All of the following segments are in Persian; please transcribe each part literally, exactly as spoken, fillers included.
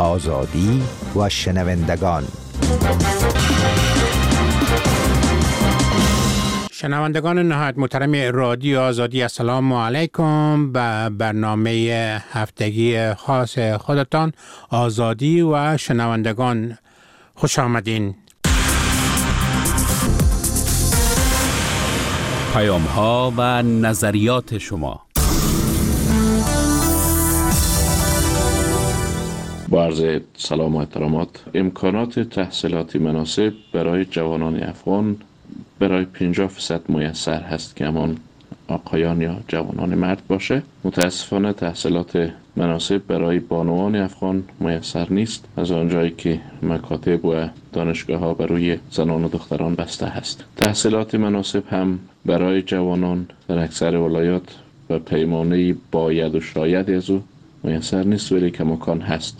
آزادی و شنوندگان. شنوندگان نهایت محترم رادیو آزادی، السلام علیکم. به برنامه هفتگی خاص خودتان آزادی و شنوندگان خوش آمدین. پیام ها و نظریات شما. با عرض سلام و احترامات، امکانات تحصیلاتی مناسب برای جوانان افغان برای پنجاه درصد میسر هست که همان آقایان یا جوانان مرد باشه. متاسفانه تحصیلات مناسب برای بانوان افغان میسر نیست، از آنجایی که مکاتب و دانشگاه ها بر روی زنان و دختران بسته هست. تحصیلات مناسب هم برای جوانان در اکثر ولایات و پیمانه باید و شاید از او میسر نیست، ولی کماکان هست.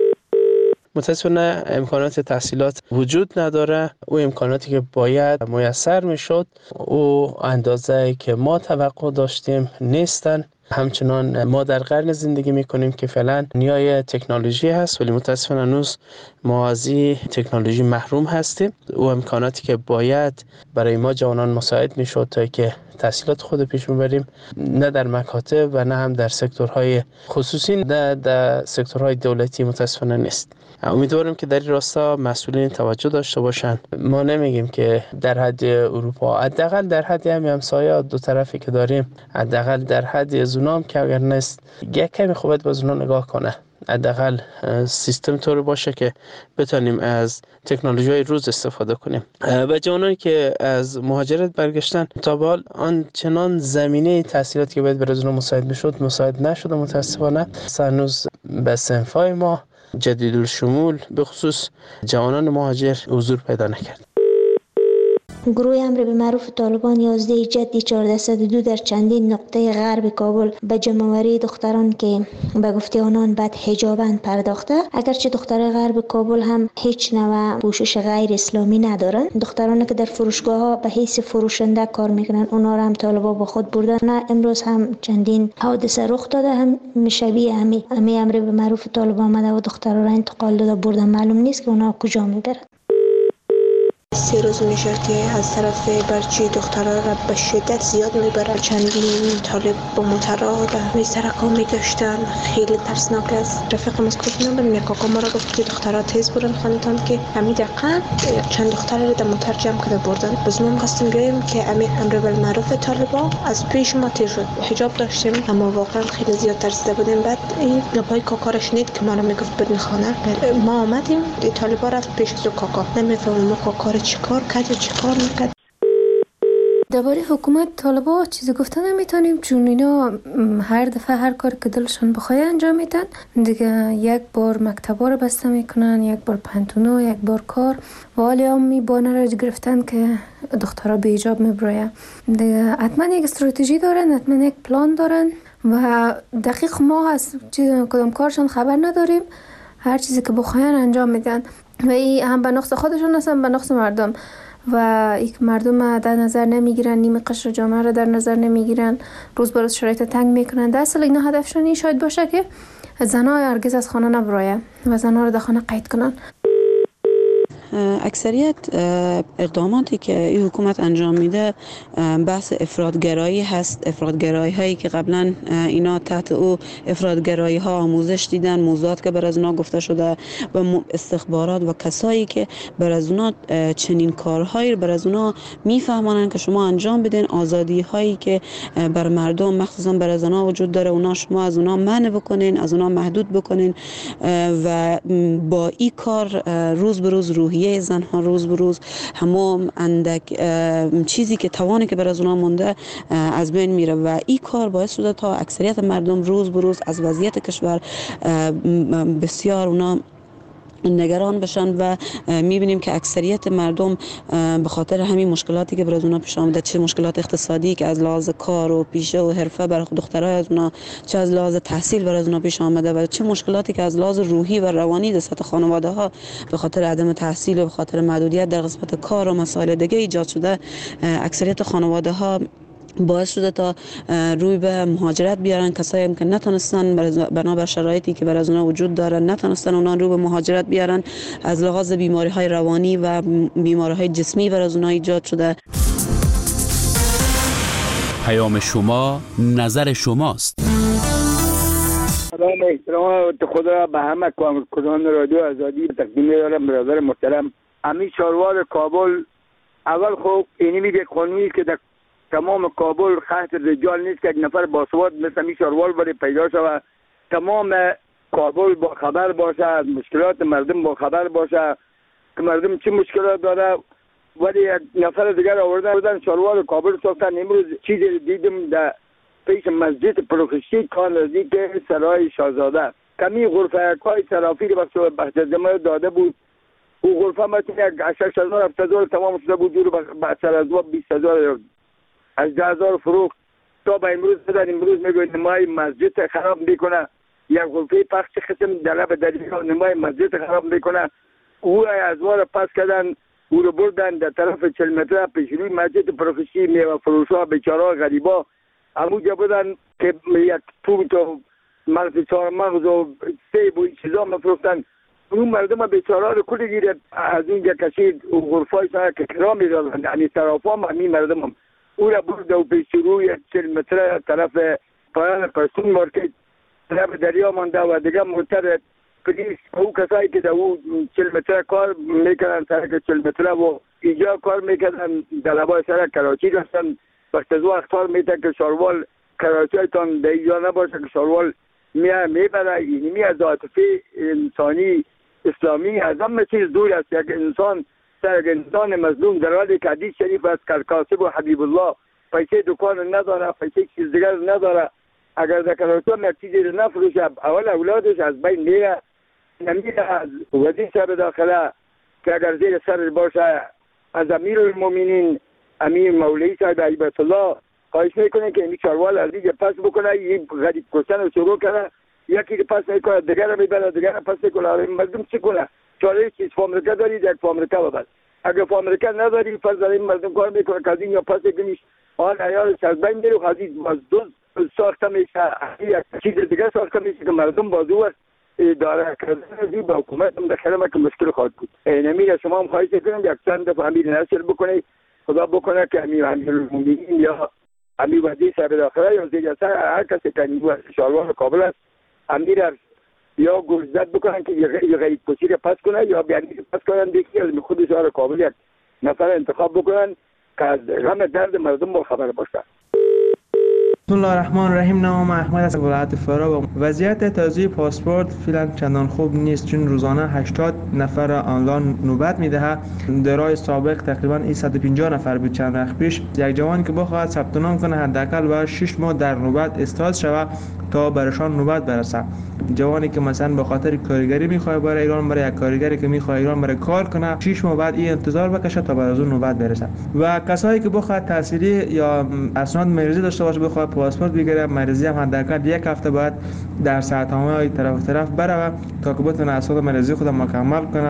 متاسفانه امکانات تحصیلات وجود نداره. او امکاناتی که باید میسر میشد او اندازه که ما توقع داشتیم نیستن. همچنان ما در قرن زندگی میکنیم که فعلا نیای تکنولوژی هست، ولی متاسفانه هنوز ما از این تکنولوژی محروم هستیم. او امکاناتی که باید برای ما جوانان مساعد میشد تا که تحصیلات خود پیش ببریم، نه در مکاتب و نه هم در سکتورهای خصوصی، نه در سکتورهای دولتی متاسفانه نیست. امیدوارم که در این راستا مسئولین توجه داشته باشند. ما نمیگیم که در حد اروپا، حداقل در حد همین همسایه دو طرفی که داریم، حداقل در حد از اونام که اگر نیست یک کمی خوبت باز اونا نگاه کنه. حداقل سیستم طور باشه که بتونیم از تکنولوژی های روز استفاده کنیم. و جوانانی که از مهاجرت برگشتن تا به حال آن چنان زمینه تحصیلاتی که باید برای اونا مساعد میشد مساعد نشده متاسفانه. هنوز به صنفای ما جدید الشمول به خصوص جوانان مهاجر حضور پیدا نکرد. گروه امر به معروف طالبان یازده جدی چهارصد و دو در چندین نقطه غرب کابل به جمع‌آوری دختران که به گفته آنان بد حجابند پرداخته. اگرچه دختران غرب کابل هم هیچ نوع پوشش غیر اسلامی ندارند. دخترانی که در فروشگاه ها به حیث فروشنده کار میکنن اونا را هم طالبان با خود بردن. نه امروز هم چندین حادثه رخ داده هم شبیه همی همی امر به معروف طالبان آمده و دختران را انتقال داده بردن. معلوم نیست که اونا کجا میبرن. سه روز میشه که از طرف برچی دخترها را به شدت زیاد میبرن. چندین طالب با موترها در میسرکا میگشتن. خیلی ترسناک است. رفیقم از کجا نبودم، یک کاکا ما را گفت که دخترها تیز برن خانتان که همین دقیقا چند دختر را در موتر جمع کرده بردن. باز ما می‌خواستیم بیاییم که امیر امر بالمعروف طالبا از پیش ما تیر شد. حجاب داشتیم اما واقعا خیلی زیاد ترسیده بودیم. بعد این لبای کاکا را شنید که ما را میگفت برین خانه. ما آمدیم طالبا رفت پیش از کاکا. نمیفهمم کاکا چیکار کرد و چیکار میکرد. درباره حکومت طالبا چیزی گفتن نمیتونیم، چون اینا هر دفعه هر کار که دلشون بخواد انجام میدن. دیگه یک بار مکتبا رو بسته میکنن، یک بار پنتونا، یک بار کار. و حالی هم می بانه را گرفتن که دخترها به حجاب میبراین. دیگه حتما یک استراتژی دارن، حتما یک پلان دارن و دقیق ما از کدام کارشون خبر نداریم. هر چیزی که بخواین انجام میدن و این هم به نقص خودشون هستن، به نقص مردم. و این مردم در نظر نمیگیرن، نیمه قشر جامعه را در نظر نمیگیرن، روز به روز شرایط تنگ میکنن. در اصل اینا هدفشون این شاید باشه که زنها هرگز از خانه نبراین و زنها را در خانه قید کنن. اکثریت اقداماتی که این حکومت انجام میده بحث افراطگرایی هست. افراطگرایی هایی که قبلا اینا تحت او افراطگرایی ها آموزش دیدن، موضوعات که بر از اونا گفته شده و استخبارات و کسایی که بر از اونا چنین کارهایی بر از اونا میفهمانن که شما انجام بدین. آزادی هایی که بر مردم مخصوصا بر از اونا وجود داره اونا شما از اونا منع بکنین، از اونا محدود بکنین و با این کار روز به روز روحیه زنها روز به روز همون اندک چیزی که توانی که بر از اونا مونده از بین میره و این کار باعث شده تا اکثریت مردم روز به روز از وضعیت کشور بسیار اونا نگران بشن و میبینیم که اکثریت مردم به خاطر همین مشکلاتی که برای اونا پیش آمده، چه مشکلات اقتصادی که از لحاظ کار و پیشه و حرفه برای دخترای از اونا، چه از لحاظ تحصیل برای اونا پیش آمده و چه مشکلاتی که از لحاظ روحی و روانی در سطح خانواده ها به خاطر عدم تحصیل و به خاطر محدودیت در قسمت کار و مسائل دیگه ایجاد شده. اکثریت خانواده ها باعث شده تا روی به مهاجرت بیارن. کسایی هم که نتونستن بنابر شرایطی که بر از اونها وجود داره نتونستن اونها رو به مهاجرت بیارن، از لحاظ بیماری های روانی و بیماری های جسمی بر از اونها ایجاد شده. پیام شما نظر شماست. سلام احترام خدا به همه کارکنان رادیو آزادی تقدیم می‌دارم. برادر محترم امیر چاروار کابل، اول خوب اینی میگه قانونی که در تمام کابل خط رجال نیست که یک نفر باسواد مثل امیر چاروار برای پیدا شود، تمام کابل با خبر باشه، از مشکلات مردم با خبر باشه که مردم چه مشکلات داره. ولی یک نفر دیگر آوردن بودن چاروار کابل ساختن. امروز چیزی دیدم در پیش مسجد پروخشتی کار نزدیک سرای شاهزاده کمی غرفه کای صرافی رو بخش بخشدمه داده بود. او غرفه مثل یک شش هزار هفت هزار تمام شده بود، دور بسر از وقت بیست هزار از ده هزار فروخت تا به امروز بدن. امروز میگوید نمای مسجد خراب میکنه، یک غرفه پخش قسم دلب دریا نمای مسجد خراب میکنه. او از وار پس کردن، او رو بردن در طرف چهل متر پیش روی مسجد پروخشتی میوه فروشا بیچاره غریبا همونجا بودن که یک توت و مغز چهار مغز و سیب و این چیزا مفروختن. اون مردم بیچاره رو کلی گیرد از اینجا کشید و غرفای سر که کرا میدادن، یعنی صرافا هم همین مردم هم او را برد و پیش روی چهل متر طرف پایان پرسون مارکت طرف دریا مانده و دیگه مرتر پلیس او کسایی که در او چهل متر کار میکنن سرک چهل متر و اینجا کار میکنن در لبای سرک کراچی داشتن. وقت از وقت اختار میتن که شاروال کراچی هایتان در اینجا نباشه که شاروال میه میبره. اینی می از عاطفه انسانی اسلامی از همه چیز دور است. یک انسان سر یک انسان مظلوم در حالی که حدیث شریف از کاسب و حبیب الله پیسه دکان نداره، پیسه چیز دیگر نداره، اگر در کراچی هم یک چیزی رو نفروشه اول اولادش از بین میره. نمیره از وزیر صاحب داخله که اگر زیر سر باشه، از امیر المومنین امیر مولوی صاحب عیبت الله خواهش میکنه که این چاروال از دیگه پس بکنه. این غریب کشتن رو شروع کنه، یکی که پس میکنه دیگر رو میبره، دیگر رو پس میکنه. مردم چی کنه؟ چاره چیز فامریکا دارید یک فامریکا ببر، اگر فامریکا نداری فرض داریم مردم کار میکنه که از این یا پس کنیش آن عیالش از بین میره و از این باز دوز ساخته میشه، یک چیز دیگر ساخته میشه که مردم بازو اداره کردن با حکومت هم داخل که مشکل خواهد بود. نمیره شما هم خواهش کنم یک چند دفعه امیر نصر بکنید، خدا بکنه که امیر امیرالمومنین یا امیر وزیر صاحب داخله یا وزیر اصل هر کسی که نیروی شاروار کابل است امیر یا گوزدت بکنن که یه غریب کشی رو پس کنه یا بیانی پس کنن دیگه از خود شهر کابل یک نفر انتخاب بکنن که از غم درد مردم با خبر باشه. بسم الله الرحمن الرحیم. نام احمد از ولایت فرا. وضعیت توزیع پاسپورت فعلا چندان خوب نیست، چون روزانه هشتاد نفر آنلاین نوبت میدهد. در روز سابق تقریبا صد و پنجاه نفر بود چند وقت پیش. یک جوان که بخواهد ثبت نام کنه حداقل باید شش ماه در نوبت استاد شود تا برشان نوبت برسه. جوانی که مثلا به خاطر کارگری میخواد برای ایران، برای یک کارگری که میخواد ایران برای کار کنه شش ماه بعد این انتظار بکشه تا بعد از اون نوبت برسه. و کسایی که بخواد تحصیلی یا اسناد مریضی داشته باشه بخواد پاسپورت بگیره، مریضی هم حداقل یک هفته بعد در ساعت‌های طرف طرف بره تا که بتونه اسناد مریضی خود مکمل کنه.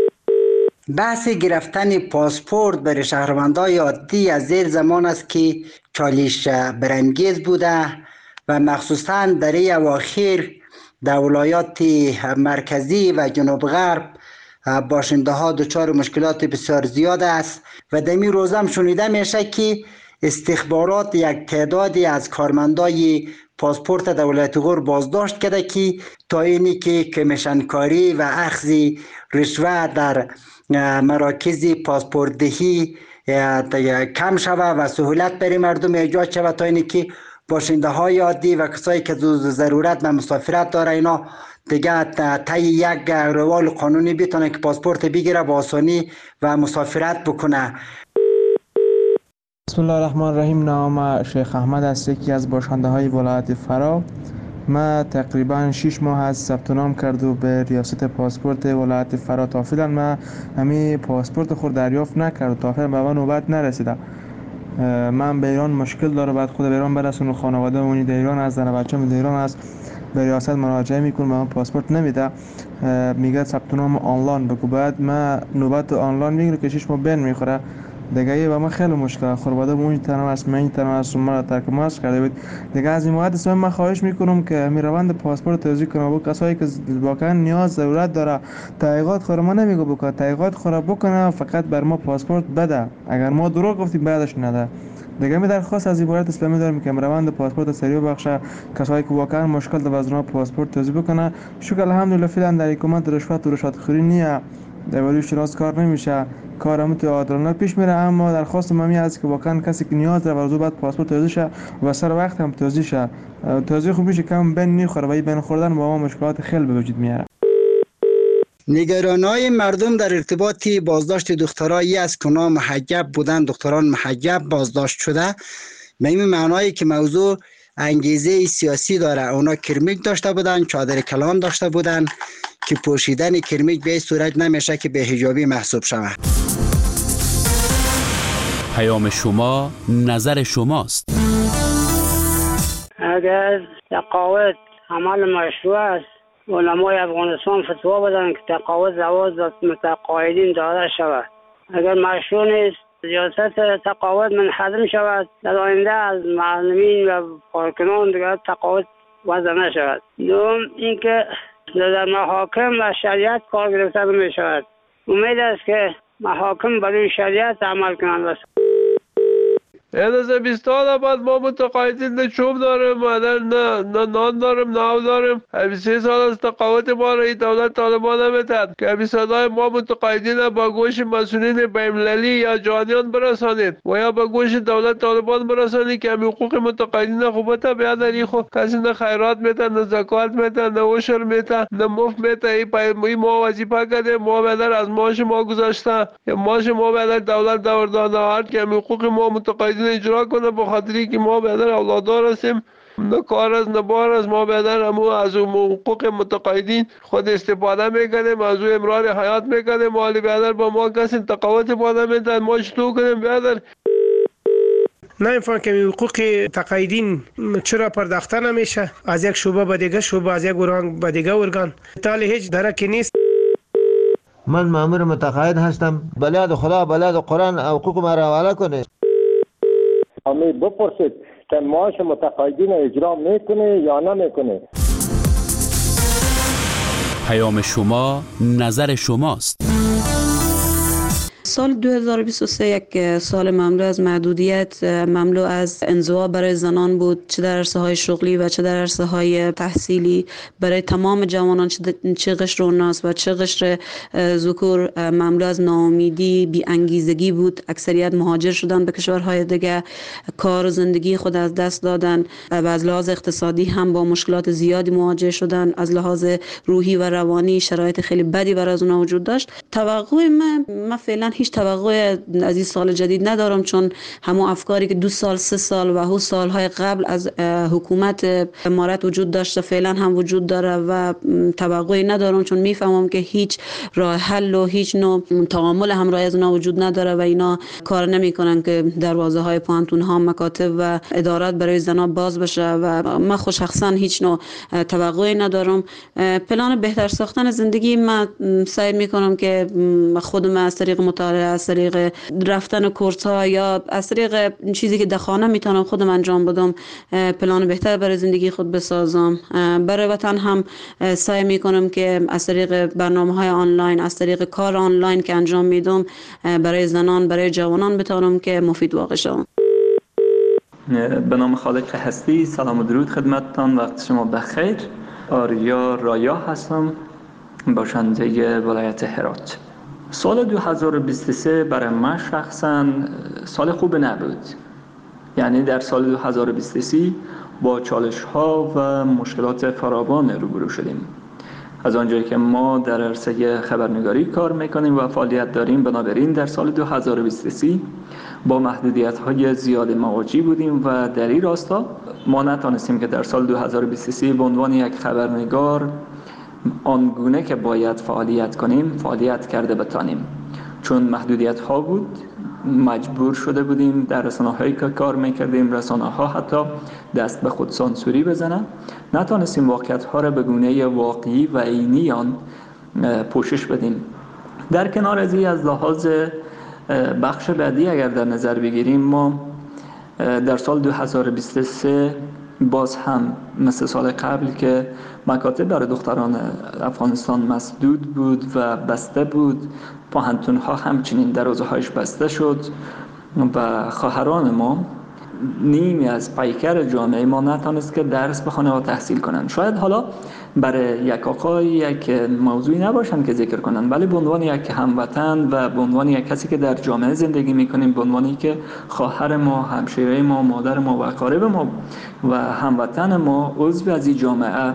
بحث گرفتن پاسپورت برای شهروندان عادی از زیر زمان است که چالش برانگیز بوده و مخصوصا در این اواخر در ولایات مرکزی و جنوب غرب باشنده ها دچار مشکلات بسیار زیاد است و در این روزه هم شنیده میشه که استخبارات یک تعدادی از کارمندای پاسپورت دولت غور بازداشت کرده که تا اینی که کمیشنکاری و اخذ رشوه در مراکز پاسپورت دهی کم شود و سهولت برای مردم ایجاد شود تا اینی که باشنده های عادی و کسایی که ضرورت و مسافرت داره اینا دیگه طی یک روال قانونی بتونه که پاسپورت بگیره با آسانی و مسافرت بکنه. بسم الله الرحمن الرحیم. نام شیخ احمد است، یکی از باشنده های ولایت فرا. ما تقریبا شش ماه از ثبت نام کرد و به ریاست پاسپورت ولایت فرا تا فعلا ما همین پاسپورت خود دریافت نکرد تا فعلا به من نوبت نرسیده. من به ایران مشکل داره، بعد خود به ایران برسونم، خانواده اونی در ایران است، زن بچه‌م در ایران است، به ریاست مراجعه میکنم به من پاسپورت نمیده، میگه ثبت نام آنلاین بگو. بعد من نوبت آنلاین میگیره که شش ماه بین میخوره دیگه و من خیلی مشکل خورباده اون تنها است من تنها است ما ترک ماست کرده بود دیگه. از این موقع است من خواهش میکنم که می روند پاسپورت توضیح کنه با کسایی که واقعا نیاز ضرورت داره تحقیقات خور ما نمیگه بکنه تحقیقات خور بکنه فقط بر ما پاسپورت بده اگر ما دروغ گفتیم بعدش نده دیگه. می درخواست از عبارت اسلامی دارم که روند پاسپورت سریع بخشه کسایی که واقعا مشکل در وزنا پاسپورت توضیح بکنه. شکر الحمدلله فعلا در حکومت رشوت و رشوت خوری نیه ولی شناس کار نمیشه کار هم تو عادلانه پیش میره. اما درخواست ممی است که واقعا کسی که نیاز داره ورزو بعد پاسپورت توضیح شه و سر وقت هم توضیح شه. توضیح خوب میشه کم بین نیخوره و این بین خوردن با ما مشکلات خیلی به وجود میاره. نگرانی‌های مردم در ارتباط بازداشت دخترایی است که اونا محجب بودن دختران محجب بازداشت شده به این معنایی که موضوع انگیزه سیاسی داره. اونا کرمیک داشته بودن چادر کلان داشته بودن که پوشیدن کرمیک به این صورت نمیشه که به حجابی محسوب شود. پیام شما نظر شماست. اگر تقاعد عمل مشروع است علمای افغانستان فتوا بدن که تقاعد زواج متقاعدین داده شود. اگر مشروع نیست ریاست تقاعد منحدم شود در آینده از معلمین و کارکنان دیگر تقاعد وضع نشود. دوم اینکه در محاکم و شریعت کار گرفته نمی شود. امید است که محاکم برای شریعت عمل کنند. این از بیست سال بعد ما متقاعدین نه چوب داریم نه نه نان داریم نه آب داریم. سه سال از تقاعد ما را دولت طالبان نمیتد که صدای ما متقاعدین با گوش مسئولین بین‌المللی یا جهانیان برسانید و یا با گوش دولت طالبان برسانید که حقوق متقاعدین خوبت بیادری خو کسی نه خیرات میتن نه زکات میتن نه عشر میتن نه مفت میتن. این پای ما وظیفه کرده ما بدر از ماش ما گذاشته ماش ما بدر دولت دور داده هر که حقوق ما متقاعدین اجرا کنه به خاطری که ما بدر اولادار هستیم نه کار از نه بار از ما بدر همو از حقوق متقاعدین خود استفاده میکنیم از او امرار حیات میکنیم مالی بدر با ما کسی تقاعد باده میدن ما چطور کنیم بدر نمیفهم که حقوق تقاعدین چرا پرداخته نمیشه از یک شعبه به دیگه شعبه از یک ارگان به دیگه ارگان تالی هیچ درکی نیست. من مأمور متقاعد هستم بلاد خدا بلاد قرآن حقوق ما را حواله کنه. امی بپرسید که معاش متقاعدین اجرا میکنه یا نمیکنه. پیام شما نظر شماست. سال دو هزار و بیست و سه یک سال مملو از محدودیت، مملو از انزوا برای زنان بود، چه در عرصه های شغلی و چه در عرصه های تحصیلی برای تمام جوانان، چه قشر اوناس و چه قشر ذکور. مملو از ناامیدی، بی انگیزگی بود. اکثریت مهاجر شدن به کشورهای دیگه، کار و زندگی خود از دست دادن و از لحاظ اقتصادی هم با مشکلات زیادی مواجه شدن. از لحاظ روحی و روانی شرایط خیلی بدی برای از اونها وجود داشت. توقع من من فعلا هیچ توقع از این سال جدید ندارم، چون همون افکاری که دو سال سه سال و هو سالهای قبل از حکومت امارت وجود داشته فعلا هم وجود داره و توقعی ندارم، چون میفهمم که هیچ راه حل و هیچ نوع تعامل همراه از اونا وجود نداره و اینا کار نمیکنن که دروازه های پانتون ها، مکاتب و ادارات برای زنا باز بشه و من خود شخصا هیچ نوع توقعی ندارم. پلان بهتر ساختن زندگی من سعی میکنم که خودم از طریق مطالعه، از طریق رفتن کورس ها یا از طریق چیزی که در خانه میتونم خودم انجام بدم پلان بهتر برای زندگی خود بسازم. برای وطن هم سعی میکنم که از طریق برنامه های آنلاین، از طریق کار آنلاین که انجام میدم برای زنان، برای جوانان بتونم که مفید واقع شوم. به نام خالق هستی، سلام و درود خدمتتان، وقت شما بخیر. آریا رایا هستم، باشنده ولایت هرات. سال دو هزار و بیست و سه برای من شخصا سال خوب نبود. یعنی در سال دو هزار و بیست و سه با چالش ها و مشکلات فراوان روبرو شدیم. از آنجایی که ما در عرصه خبرنگاری کار میکنیم و فعالیت داریم، بنابراین در سال دو هزار و بیست و سه با محدودیت های زیاد مواجه بودیم و در این راستا ما نتانستیم که در سال دو هزار و بیست و سه به عنوان یک خبرنگار آنگونه که باید فعالیت کنیم فعالیت کرده بتانیم، چون محدودیت ها بود. مجبور شده بودیم در رسانه هایی که کار میکردیم رسانه ها حتی دست به خود سانسوری بزنن، نتانستیم واقعیت ها را به گونه واقعی و عینی آن پوشش بدیم. در کنار از این از لحاظ بخش بعدی اگر در نظر بگیریم، ما در سال دو هزار و بیست و سه باز هم مثل سال قبل که مکاتب برای دختران افغانستان مسدود بود و بسته بود، پوهنتون ها همچنین دروازه هایش بسته شد و خواهران ما نیمی از پیکر جامعه ما نتونست که درس بخونه و تحصیل کنند. شاید حالا برای یک آقای یک موضوعی نباشند که ذکر کنند، ولی به عنوان یک هموطن و به عنوان یک کسی که در جامعه زندگی میکنیم، به عنوانی که خواهر ما، همشیره ما، مادر ما و اقارب ما و هموطن ما عضو از این جامعه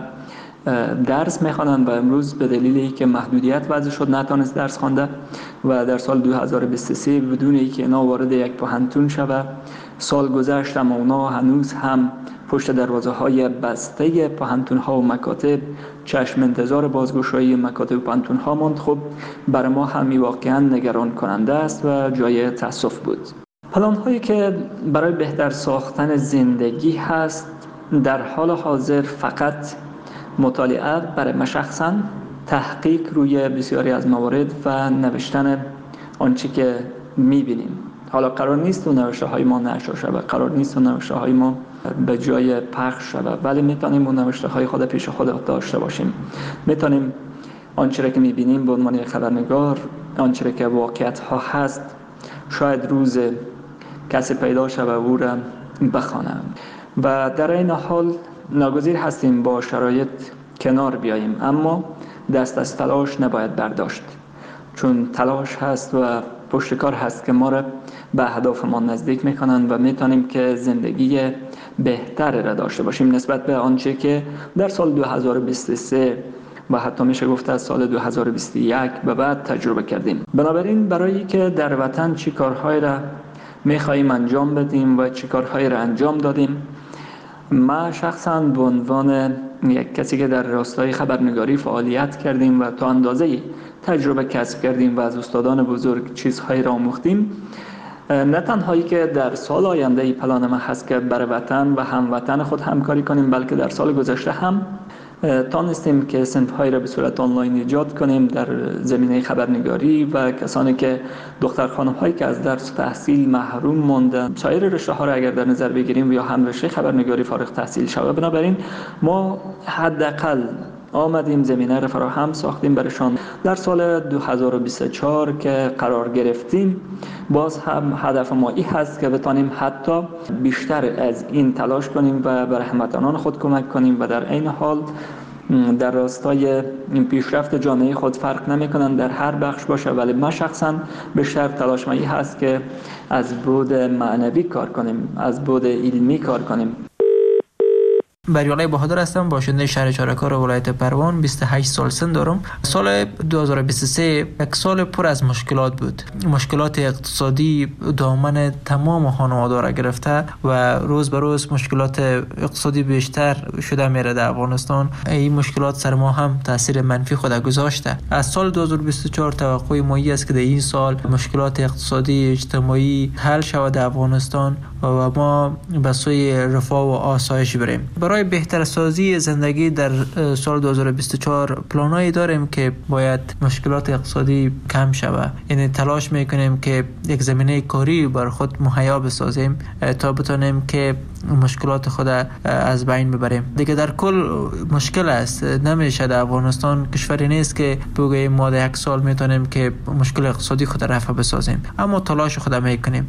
درس میخوانند و امروز به دلیلی که محدودیت وضع شد نتونست درس خوانده و در سال دو هزار و بیست و سه بدون اینکه اینا وارد یک پوهنتون شود، سال گذشت اما اونا هنوز هم پشت دروازه های بسته پوهنتون ها و مکاتب چشم انتظار بازگشایی مکاتب و پوهنتون ها ماند. خب برای ما هم واقعا نگران کننده است و جای تأسف بود. پلان هایی که برای بهتر ساختن زندگی هست در حال حاضر فقط مطالعه برای من شخصا، تحقیق روی بسیاری از موارد و نوشتن آنچه که میبینیم. حالا قرار نیست اون نوشته های ما نشر شود، قرار نیست اون نوشته های ما به جای پخش شود، ولی میتونیم اون نوشته های خود پیش خود داشته باشیم. میتونیم آنچه را که میبینیم به عنوان یک خبرنگار، آنچه را که واقعیت ها هست، شاید روز کسی پیدا شود و او را بخوانه و در این حال ناگزیر هستیم با شرایط کنار بیاییم، اما دست از تلاش نباید برداشت، چون تلاش هست و پشتکار هست که ما را به اهدافمان نزدیک میکنند و میتونیم که زندگی بهتر را داشته باشیم نسبت به آنچه که در سال دو هزار و بیست و سه و حتی میشه گفت از سال دو هزار و بیست و یک به بعد تجربه کردیم. بنابراین برای که در وطن چی کارهای را میخواییم انجام بدیم و چی کارهای را انجام دادیم، ما شخصا به عنوان یک کسی که در راستای خبرنگاری فعالیت کردیم و تا اندازه تجربه کسب کردیم و از استادان بزرگ چیزهایی را آموختیم، نه تنهایی که در سال آینده ای پلان ما هست که بر وطن و هموطن خود همکاری کنیم، بلکه در سال گذشته هم تانستیم که صنف‌هایی را به صورت آنلاین ایجاد کنیم در زمینه خبرنگاری و کسانی که دختر خانم‌هایی که از درس تحصیل محروم ماندن، سایر رشته‌ها را اگر در نظر بگیریم یا هم رشته خبرنگاری فارغ التحصیل شود. بنابراین ما حداقل آمدیم زمینه را فراهم ساختیم برشان. در سال دو هزار و بیست و چهار که قرار گرفتیم، باز هم هدف ما این هست که بتانیم حتی بیشتر از این تلاش کنیم و برای هموطنان خود کمک کنیم و در این حال در راستای این پیشرفت جامعه خود فرق نمی‌کنند در هر بخش باشه، ولی ما شخصا بیشتر تلاش ما این هست که از بعد معنوی کار کنیم، از بعد علمی کار کنیم. بریالای بهادر هستم، باشنده شهر چارکار ولایت پروان. بیست و هشت سال سن دارم. سال دو هزار و بیست و سه یک سال پر از مشکلات بود. مشکلات اقتصادی دامن تمام خانواده را گرفته و روز به روز مشکلات اقتصادی بیشتر شده میره در افغانستان. این مشکلات سر ما هم تاثیر منفی خود گذاشته. از سال دو هزار و بیست و چهار توقع ما است که در این سال مشکلات اقتصادی اجتماعی حل شود در افغانستان و ما به سوی رفاه و آسایش بریم. برای بهتر سازی زندگی در سال دو هزار و بیست و چهار پلانایی داریم که باید مشکلات اقتصادی کم شود. یعنی تلاش میکنیم که یک زمینه کاری بر خود مهیا بسازیم تا بتونیم که مشکلات خود از بین ببریم. دیگه در کل مشکل است، نمیشه در افغانستان کشوری نیست که بگوییم ما در یک سال میتونیم که مشکل اقتصادی خود رفع بسازیم، اما تلاش خود میکنیم.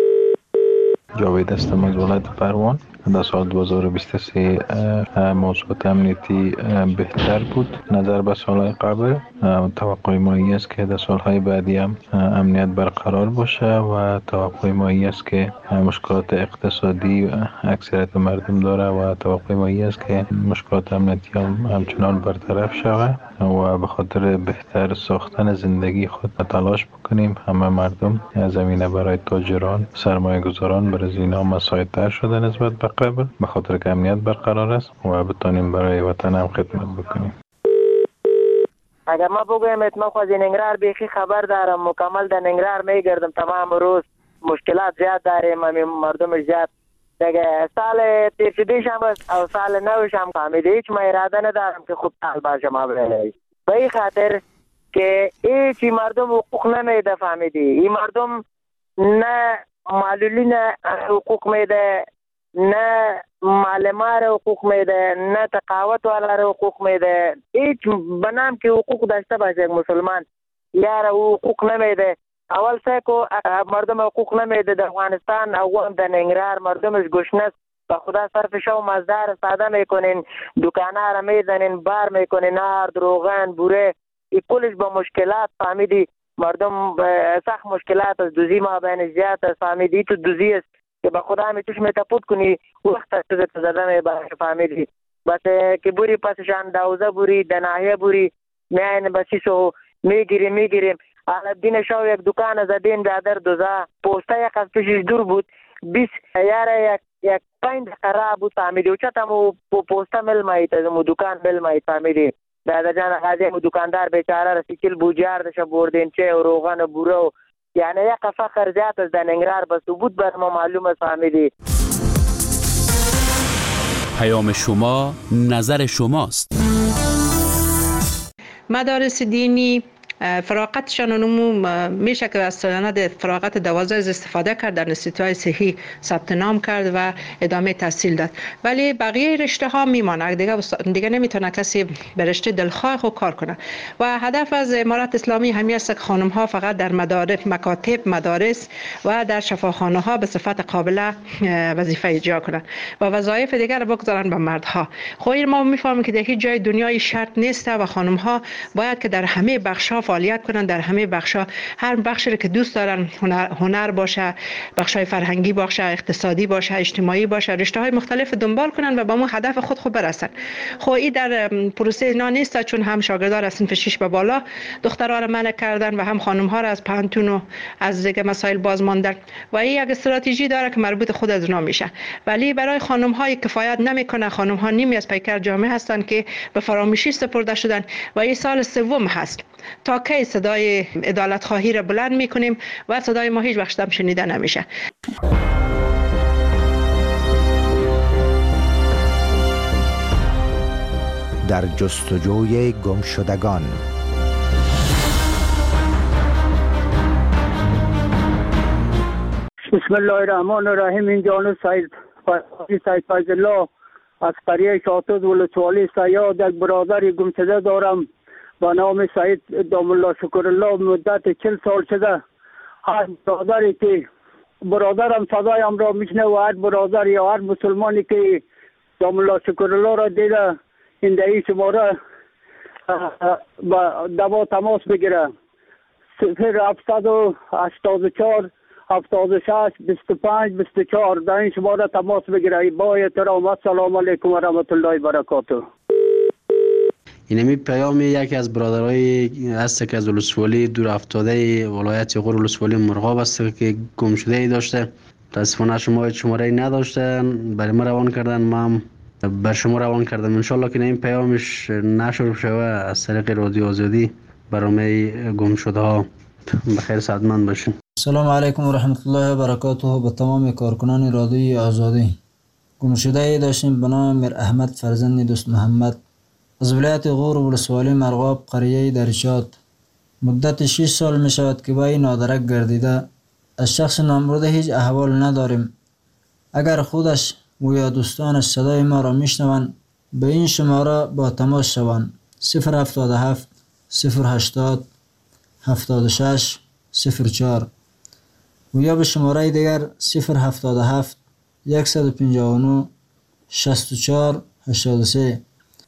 جاوید هستم از ولایت پروان. در سال دو هزار و بیست و سه موضوعات امنیتی بهتر بود نظر به سالهای قبل. توقع ما این است که در سالهای بعدی هم امنیت برقرار باشه و توقع ما این است که مشکلات اقتصادی اکثریت مردم داره و توقع ما این است که مشکلات امنیتی هم همچنان برطرف شود و به خاطر بهتر ساختن زندگی خود تلاش بکنیم. همه مردم زمینه برای تاجران، سرمایه گذاران برای اینا مساعدتر شده نسبت به قبل، به خاطر که امنیت برقرار است و بتونیم برای وطن هم خدمت بکنیم. اگر ما بگویم اتمام از ننگرهار بیخی خبر دارم، مکمل در ننگرهار میگردم تمام روز، مشکلات زیاد داریم، مردم زیاد دیگه. سال پیشیدیش هم او سال نوش هم فهمیده، هیچ ما اراده ندارم که خوب سال باشه ما بله به این خاطر که هیچی مردم حقوق نمیده فهمیدی. این مردم نه معلولین حقوق میده، نه معلمان را حقوق میده، نه تقاوت والا را حقوق میده. هیچ بنام که حقوق داشته باشه یک مسلمان یار او حقوق نمیده. اول سه مردم حقوق نمیده در افغانستان، او در ننگرهار مردمش گشنه است. با خدا صرف شو مزدار ساده میکنین، دکانه را میزنین، بار میکنین، نار روغن بوره، این کلش با مشکلات فهمیدی. مردم سخت مشکلات از دوزی ما بین زیاد است فهمیدی. تو دوزی است که با خدا می توش میتپود کنی وقت از تو زده می باشه فهمیدی. بس که بوری پسشان دوزه بوری دناهیه بوری میاین بسی سو میگیریم میگیریم. الدین شو یک دکان زدیم در دوزه پوسته یک از پیشش دور بود بیس یاره یک یک پنج خراب بود فهمیدی. و چطور مو پوسته مل مایید از مو دکان مل مایید فهمیدی. دادا جان خازی مو دکاندار بیچاره رسی چل بوجار دشه بردین چه و روغن و بوره و یعنی یک فخر زیاد از دنگرار بس بود بر ما معلوم است فهمیدی. پیام شما نظر شماست. مدارس دینی فراغتشان نمو میشه که از سند فراغت دوازده استفاده کرد، در انستیتوهای صحی ثبت نام کرد و ادامه تحصیل داد، ولی بقیه رشته ها میمانه دیگه دیگه نمیتونه کسی به رشته دلخواه خود کار کنه. و هدف از امارت اسلامی همین است که خانم ها فقط در مدارس مکاتب مدارس و در شفاخانه ها به صفت قابله وظیفه اجرا کنند و وظایف دیگر را بگذارن به مردها. خب ما میفهمیم که در هیچ جای دنیای شرط نیست و خانم ها باید که در همه بخش ها فعالیت کنن، در همه بخشا هر بخشی که دوست دارن، هنر, هنر باشه، بخشای فرهنگی باشه، اقتصادی باشه، اجتماعی باشه، رشته های مختلف دنبال کنن و به اون هدف خود خود برسن. خب این در پروسه اینا نیست، چون هم شاگردان از صنف شش به بالا دخترها را منع کردن و هم خانم ها را از پانتون و از دیگه مسائل باز ماندن و این یک استراتژی داره که مربوط خود از اونا میشه. ولی برای خانم های کفایت نمیکنه. خانم ها نیمی از پیکر جامعه هستن که به فراموشی سپرده شدن و این سال سوم هست تا کی صدای عدالت خواهی را بلند میکنیم و صدای ما هیچ وقت هم شنیده نمیشه. در جستجوی گمشدگان. بسم الله الرحمن الرحیم. این جانب سید سید فیض الله از قریه شاطز ولسوالی سیاد یک برادر گمشده دارم با نام سید دام الله شکر الله. مدت چل سال شده هر برادری که برادرم صدایم را میشنه و هر برادر یا هر مسلمانی که دام الله شکر الله را دیده این دهی شماره با دوا تماس بگیره. صفر هفتصد و هشتاد و چهار هفتاد و شش بیست و پنج بیست و چهار در این شماره تماس بگیره. با احترام السلام علیکم و رحمت الله و برکاته. اینمی پیام یکی از برادرای هست که از ولسوالی دور افتاده ولایت غور ولسوالی مرغاب است که گم شده ای داشته. متاسفانه شما شماره ای نداشتن، برای ما روان کردن، ما هم بر شما روان کردم. ان شاء الله که این پیامش نشر شوه از طریق رادیو آزادی برنامه گم شده ها. بخیر سعادتمند باشین. سلام علیکم و رحمت الله و برکاته. به تمام کارکنان رادیوی آزادی. گم شده ای داشتیم به نام میر احمد فرزند دوست محمد از ولایت غور ولسوالی مرغاب قریه درشات. مدت شش سال می شود که با این نادرک گردیده. از شخص نامبرده هیچ احوال نداریم. اگر خودش و یا دوستانش صدای ما را می شنوند به این شماره با تماس شوند. صفر هفتاد و هفت صفر هشتاد هفتاد و شش صفر چهار و یا به شماره دیگر صفر هفتاد و هفت صد و پنجاه و نه شصت و چهار هشتاد و سه.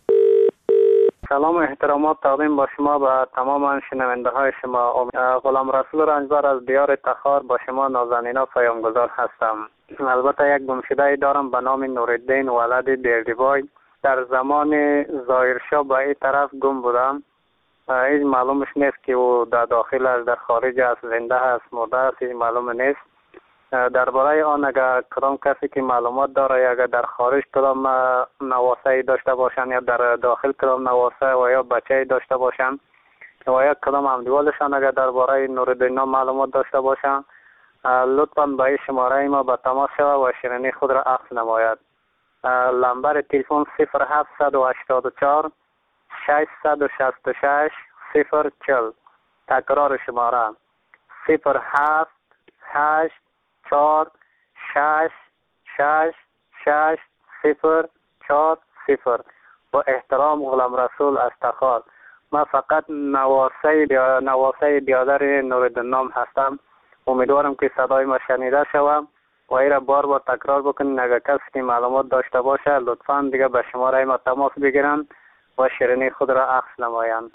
سلام و احترامات تقدیم با شما به تمام شنونده های شما. غلام رسول رنجبر از دیار تخار با شما نازنینا پیامگذار هستم. البته یک گمشده دارم به نام نورالدین ولد دیردیبای. در زمان ظاهرشاه به این طرف گم بودم. هیچ معلومش نیست که او در داخل است، در خارج است، زنده است، مرده است، هیچ معلوم نیست. درباره آن اگر کدام کسی که معلومات داره یا اگر در خارج کدام نواسه داشته باشن یا در داخل کدام نواسه و یا بچه داشته باشن و یا کدام همدیوالشان اگر درباره نورالدین معلومات داشته باشن لطفاً به این شماره ما به تماس شود و شنونی خود را عکس نماید. لمبر تلفن صفر هفتصد و هشتاد و چهار ششصد و شصت و شش صفر چهل. تکرار شماره صفر هفت هشت چهار شش شش شش صفر چهار صفر. با احترام غلام رسول از تخار. من فقط نواسه بیا... نواسه بیادر نوردین نام هستم. امیدوارم که صدای ما شنیده شوم و ایره بار بار تکرار بکنین. اگر کسی که معلومات داشته باشه لطفا دیگه به شماره ما تماس بگیرن و شیرینی خود را عکس نمایند.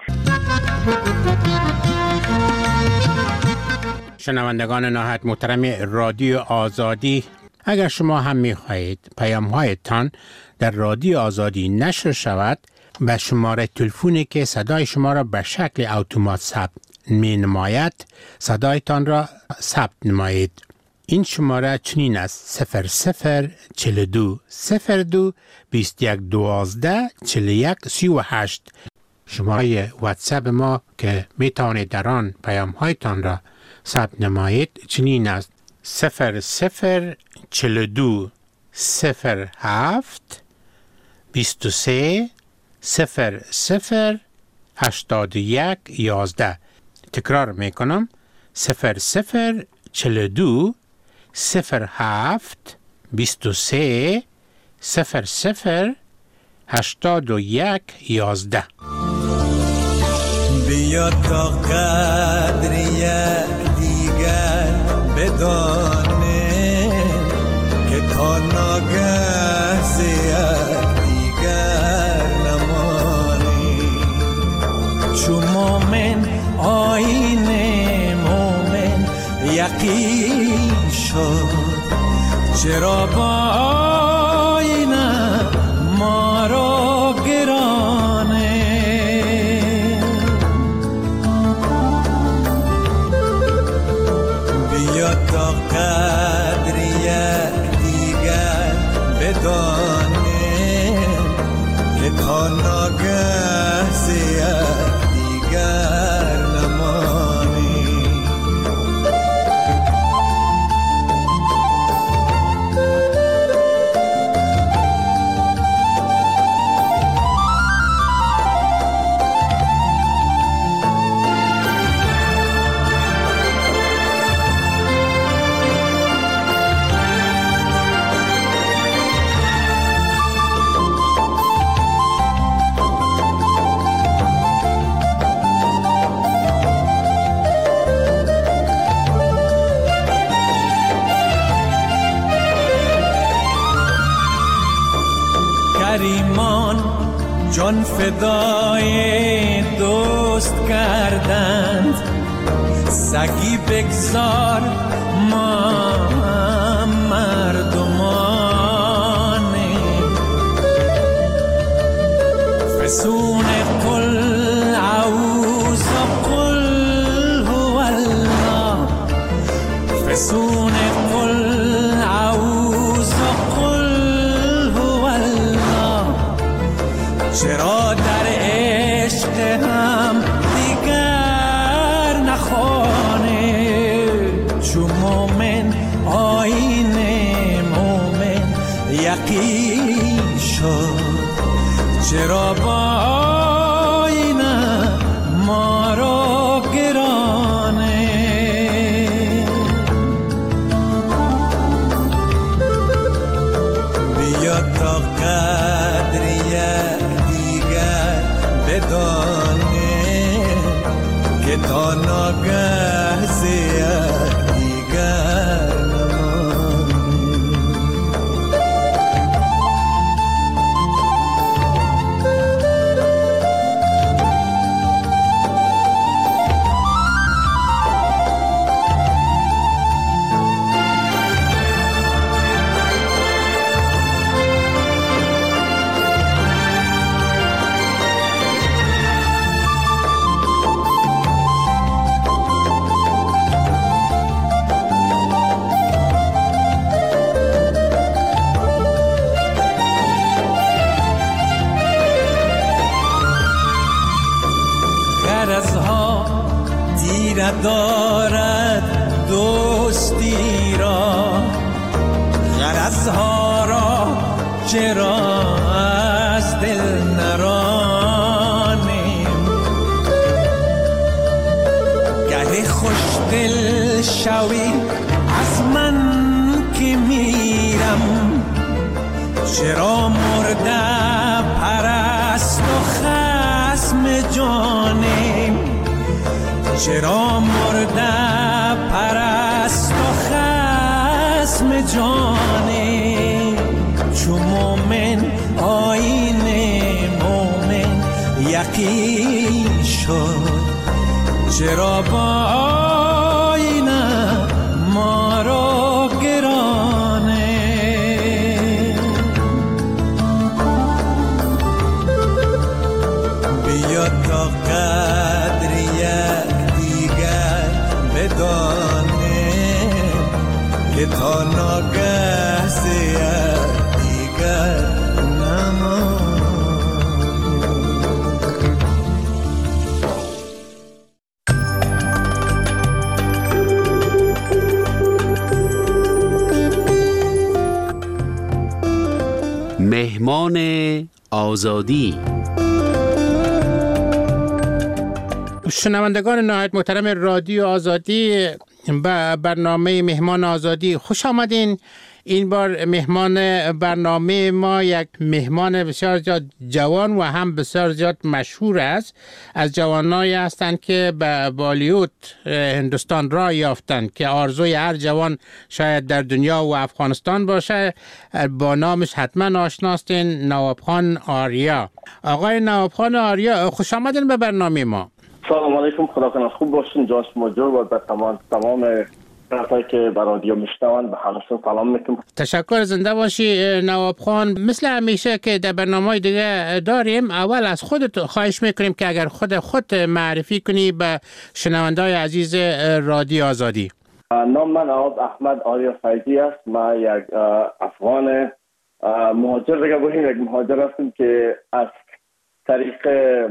شنوندگان نهایت محترم رادیو آزادی، اگر شما هم می خواهید پیام هایتان در رادیو آزادی نشر شود، به شماره تلفنی که صدای شما را به شکل اتومات ثبت می نماید صدایتان را ثبت نمایید. این شماره چنین است: صفر صفر چهل و دو صفر دو بیست و یک دوازده چهل و یک سی و هشت. شماره واتساپ ما که می توانید در آن پیام هایتان را ثبت نمایید چنین است: صفر صفر چهل و دو صفر هفت بیست و سه صفر صفر هشتاد و یک یازده. تکرار می کنم: صفر صفر چهل و دو صفر هفت بیست و سه صفر صفر هشتاد و یک یازده. بیا تا قدر یک دیگر بدانه که تا ناگه ز یک دیگر نمانی. چو مومن آیین مومن یقین شد، چرا با آینه ما را گرانه. بیا تا قدر یک دیگر بدانه که تا ناگه ز یک دیگر نمانی. کریمان جان فدای دوست کردند، سگی بگذار ما مردمانیم. فسون قل اعوذ قل هو الله، فسون قل اعوذ قل هو الله. چرا در عشق هم دیگر نخوانه؟ چو مومن آیین مومن یقین شد، چرا با آینه ما را گرانه. بیا تا قدر یک دیگر بدانه که تا ناگه ز یک دیگر دارد دوستی را، غرضها را چرا از دل نرانیم. گه خوش دل شوی از من که میرم چرا مرده پرست و خصم جانم، چرا مرده پرست و خصم جانم، چو مومن آیین مومن یقین شد، چرا با آینه ما را گرانه. بیا تا قدر یک دیگر بدانیم که تا ناگه زیر دیگر نمان. مهمان آزادی. شنوندگان نهایت محترم رادیو آزادی، به برنامه مهمان آزادی خوش آمدین. این بار مهمان برنامه ما یک مهمان بسیار زیاد جوان و هم بسیار زیاد مشهور است. از جوانایی هستند که به بالیوود هندوستان را یافتند که آرزوی هر جوان شاید در دنیا و افغانستان باشه. با نامش حتما آشناستین، نواب خان آریا. آقای نواب خان آریا، خوش آمدین به برنامه ما. سلام علیکم، خدا کنه خوب باشین. جان شما جور و به تمام تمام کسایی که به رادیو میشنون به همشون سلام میکنم. تشکر، زنده باشی نواب خان. مثل همیشه که در برنامه‌های دیگه داریم، اول از خودت خواهش میکنیم که اگر خود خود معرفی کنی به شنونده‌های عزیز رادیو آزادی. نام من نواب احمد آریا فیضی است. من یک افغان مهاجر دیگه بودیم، یک مهاجر هستیم که از طریق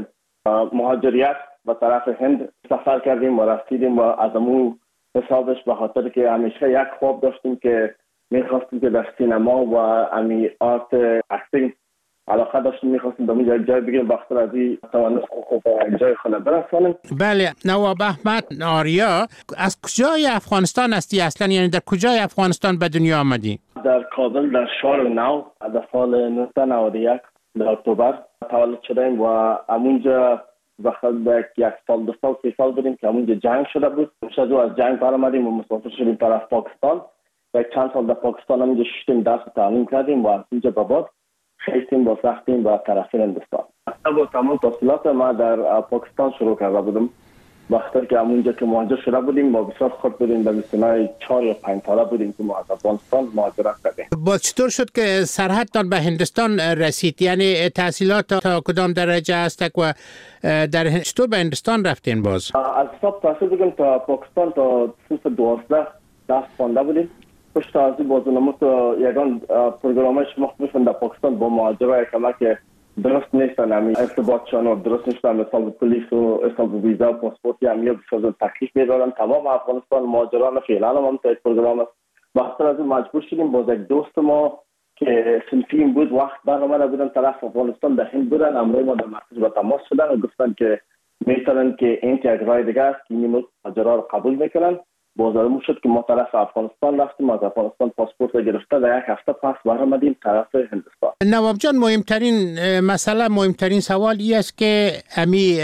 مهاجریت به طرف هند سفر کردیم و رسیدیم و از امون حسابش به خاطر که همیشه یک خواب داشتیم که میخواستیم که در سینما و امی آرت اکتینگ علاقه داشتیم، میخواستیم در یک جای بگیریم وقت از این توانست خوب جای خانه برسانیم. بله، نواب احمد آریا، از کجای افغانستان هستی اصلا؟ یعنی در کجای افغانستان به دنیا آمدی؟ در کابل، در شهر نو، در سال نوزده نود و یک در اکتبر تولد شدیم و امونجا بخاطر یک سال دو سال سه سال بودیم که همونجا جنگ شده بود. شده از جنگ برآمدیم و مسافر شدیم طرف پاکستان و یک چند سال در پاکستان همونجا شدیم، درس تعلیم کردیم و از اینجا به بعد خیستیم با سختیم به طرف هندوستان. با تمام تحصیلات ما در پاکستان شروع کرده بودم. وقتی که همونجا که مهاجر شده بودیم ما بسیار خود بودیم، در سنای چهار یا پنج ساله بودیم که ما از افغانستان مهاجرت کردیم. با چطور شد که سرحدتان به هندوستان رسید؟ یعنی تحصیلات تا کدام درجه است و در چطور به هندوستان رفتین باز؟ از صبح تحصیل بودیم تا پاکستان تا صنف دوازده درس خوانده بودیم. پشت از این بازنامه تو یگان پروگرامش مختلف در پاکستان با مهاجرای کمک درست نیستن، همین ارتباطشان و درست نیستن، مثال پلیس و حساب ویزا و پاسپورت همین بسیار تکلیف میدادن. تمام افغانستان مهاجران فعلا هم تا پروگرام است. وقتی از مجبور شدیم باز یک دوست ما که صنفیم بود وقت برآمده بودن طرف افغانستان در هند بودن، امروز ما در مرکز با تماس شدن و گفتن که میتونن که این یک راه دیگه است که این مهاجرا رو قبول میکنن. بازارمون شد که ما طرف افغانستان رفتیم، از افغانستان پاسپورت گرفته در یک هفته پس برآمدیم طرف هندوستان. نواب جان، مهمترین مسئله، مهمترین سوال این است که امی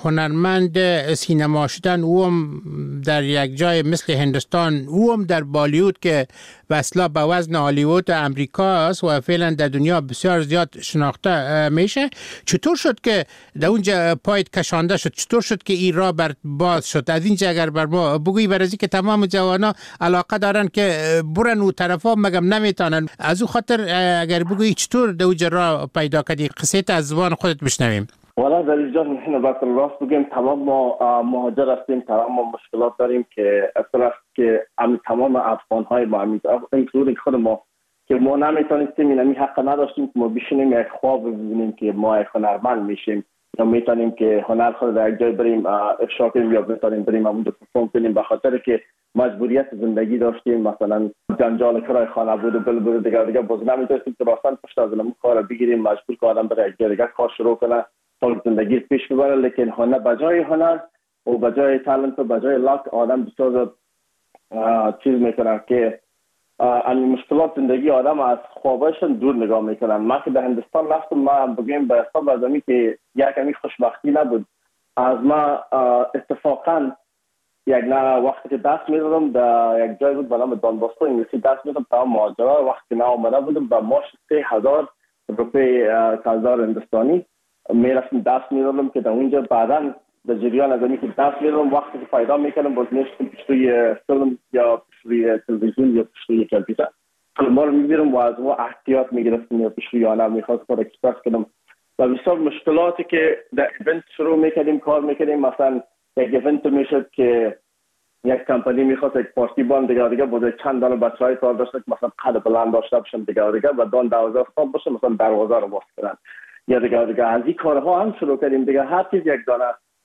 هنرمند سینما شدن اوم در یک جای مثل هندوستان، اوم در بالیوود که وصلا به وزن هالیوود امریکا است و فعلا در دنیا بسیار زیاد شناخته میشه، چطور شد که در اونجا پایت کشانده شد؟ چطور شد که این راه بر باز شد؟ از اینجا اگر بر ما بگویی، برای که تمام جوانا علاقه دارن که برن و طرفا مگم نمیتونن، از او خاطر اگر بگویی چطور در اونجا راه پیدا کردی، قصه از زبان خودت بشنویم. والا در اینجا میخوایم باید راست بگیم، تمام ما مهاجر هستیم، تمام ما مشکلات داریم که اصلا است که تمام افغان های ما اینکلودینگ خود ما که ما نمیتونستیم، این حق نداشتیم که ما بشینیم یک خواب ببینیم که ما یک هنرمند میشیم یا میتونیم که هنر خود در یک جای بریم افشا کنیم یا بتونیم بریم اونجا پرفورم کنیم، به خاطر که مجبوریت زندگی داشتیم، مثلا جنجال کرای خانه بود و بل بود دیگه دیگه باز نمیتونستیم که راستن پشت از اون کار بگیریم، مجبور که آدم بره یک جای دیگه کار شروع کنه تا زندگی پیش ببره. لیکن هنر بجای هنر و بجای تالنت و بجای لاک آدم بسیار چیز میکنن که این مشکلات زندگی آدم از خوابشون دور نگاه میکنن. من که در هندوستان رفتم، ما بگیم به حساب از امی که یک کمی خوشبختی نبود از ما. اتفاقا یک نه وقتی که دست میدادم در یک جای بود به نام دانباسکو انگلیسی دست میدادم تا ماجرا وقتی نه آمده بودم با ماش سه هزار روپی هزار هندوستانی میرفتم دست میدادم که در اونجا بعدا در جریان از امی که دست میدادم وقتی که پیدا میکنم باز میشتم پیش روی فیلم یا پیش روی تلویزیون یا پیش روی کامپیوتر فیلم ها رو میبیرم و از ما احتیاط میگرفتم یا پیش روی آنها میخواست کار اکسپرس کنم و بسیار مشکلاتی که در ایونت شروع میکردیم کار میکردیم. مثلا یک ایونت میشد که یک کمپانی میخواست یک پارتی بان دیگه دیگه بوده چند دانه بچهای کار داشته که مثلا قد بلند داشته باشن دیگه دیگه و دان دوازده صاحب باشه مثلا دروازه رو باز کنن یا دیگه دیگه از این کارها هم شروع کردیم دیگه. هر چیز یک دانه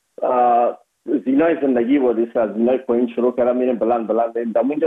زینای زندگی بود. از زینای پایین شروع کردم میریم بلند بلند میریم. در اونجا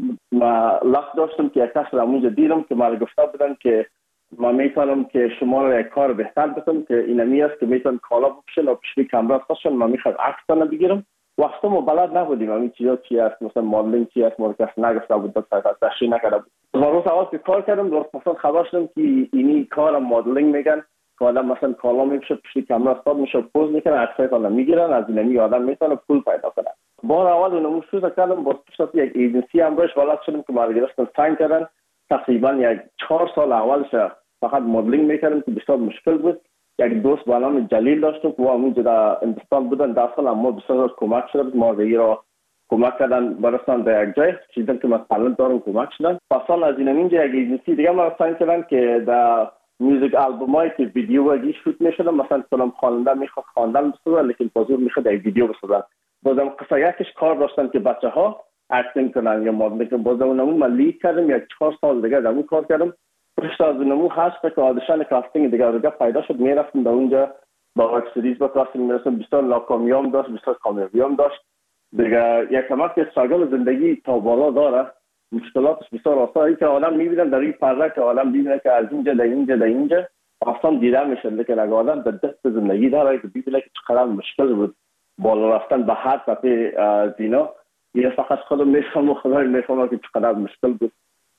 ما لفت داشتم که یک کس در اونجا دیدم که ما گفته بودن که ما میتونم که شما رو یک کار بهتر بکنم که اینمی است که میتونم کالا بپوشن و پیشوی کامرا خواستن ما میخواد عکس بگیرم. وقتا ما بلد نبودیم همین چیزا چی است مثلا مدلینگ چی است ما کس نگفته بود تا تشریح نکرده بود. روز اول که کار کردم راست مثلا خبر شدم که اینی کار مدلینگ میگن که آدم مثلا کالا میپوشه پیشوی کامرا استاد میشه پوز میکنه عکسای کالا میگیرن از اینمی آدم میتونه پول پیدا کنه. بار اول اونم شروع کردم باز پیش از یک ایجنسی هم روش بلد شدم که ما گرفتن ساین کردن. تقریبا یک چهار سال اولش فقط مدلینگ میکردم که بسیار مشکل بود. یک دوست با نام جلیل داشتم که اونجا در هندوستان بودن داخل اما بسیار کمک شد ما دیگه را کمک کردن برسان در یک جای چیزی که مثلا دارم کمک شدن. پسان از این اینجا یک ایجنسی دیگه ما ساین کردن که در میوزیک آلبومایی که ویدیو و شوت میشدن مثلا فیلم خواننده میخواد خواندن بسازن لیکن بازور میخواد یک ویدیو بسازن. بازم قصه یکش کار داشتن که بچه ها اکتینگ کنن یا مدلینگ. بازم اونمون من لید کردم یک چهار سال دیگه در اون کار کردم. پشت از اونمو هشت که آدیشن کاستینگ دیگه دیگه پیدا شد میرفتم در اونجا با یک سریز با کاستینگ میرسم. بسیار ناکامیام داشت بسیار کامیابیام داشت دیگه. یک کمک که استراگل زندگی تا بالا داره مشکلاتش بسیار آسان که آدم میبینن در این پرده که آدم میبینه که از اینجا در اینجا در اینجا آسان دیده میشه لیکن اگه آدم در دست زندگی داره که ببینه که چقدر مشکل بود بالا رفتن به هر طرف دینا یه فقط خودم میفهمم و خدای میفهمم که چقدر مشکل بود.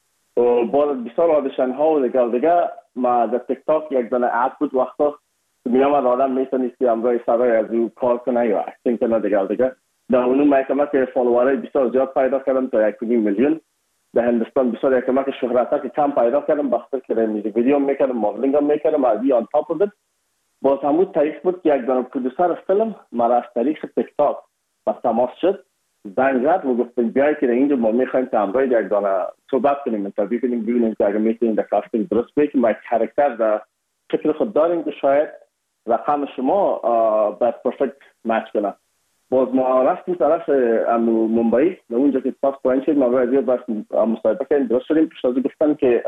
و بعد بسیار آدیشن ها و دیگر دیگر ما در تیک تاک یک دانه اد بود وقتا می آمد آدم میتونست که امرای سرای از او کار کنه یا اکتینگ کنه دیگر دیگر. در اونو ما کمک فالوورای بسیار زیاد پیدا کردم تا یک میلیون. در هندوستان بسیار کمک شهرت که کم پیدا کردم بخاطر که میوزیک ویدیو میکردم مدلینگ هم میکردم از این آن تاپ بود. باز همون طریق بود که یک دانه پرودوسر فیلم مرا از طریق تیک تاک با تماس شد زنگ زد و گفت بیای که اینجا ما میخوایم که امروز یک دانه صحبت کنیم انترویو کنیم ببینیم که اگه میتونیم در کاستینگ درست بکنیم. ما یک کاراکتر در فکر خود داریم که شاید رقم شما باید پرفکت مچ کنه. باز ما رفتیم طرف ممبئی در اونجا که پاس پایین شد ما باید بس مصاحبه کنیم درست شدیم. پیش از گفتن که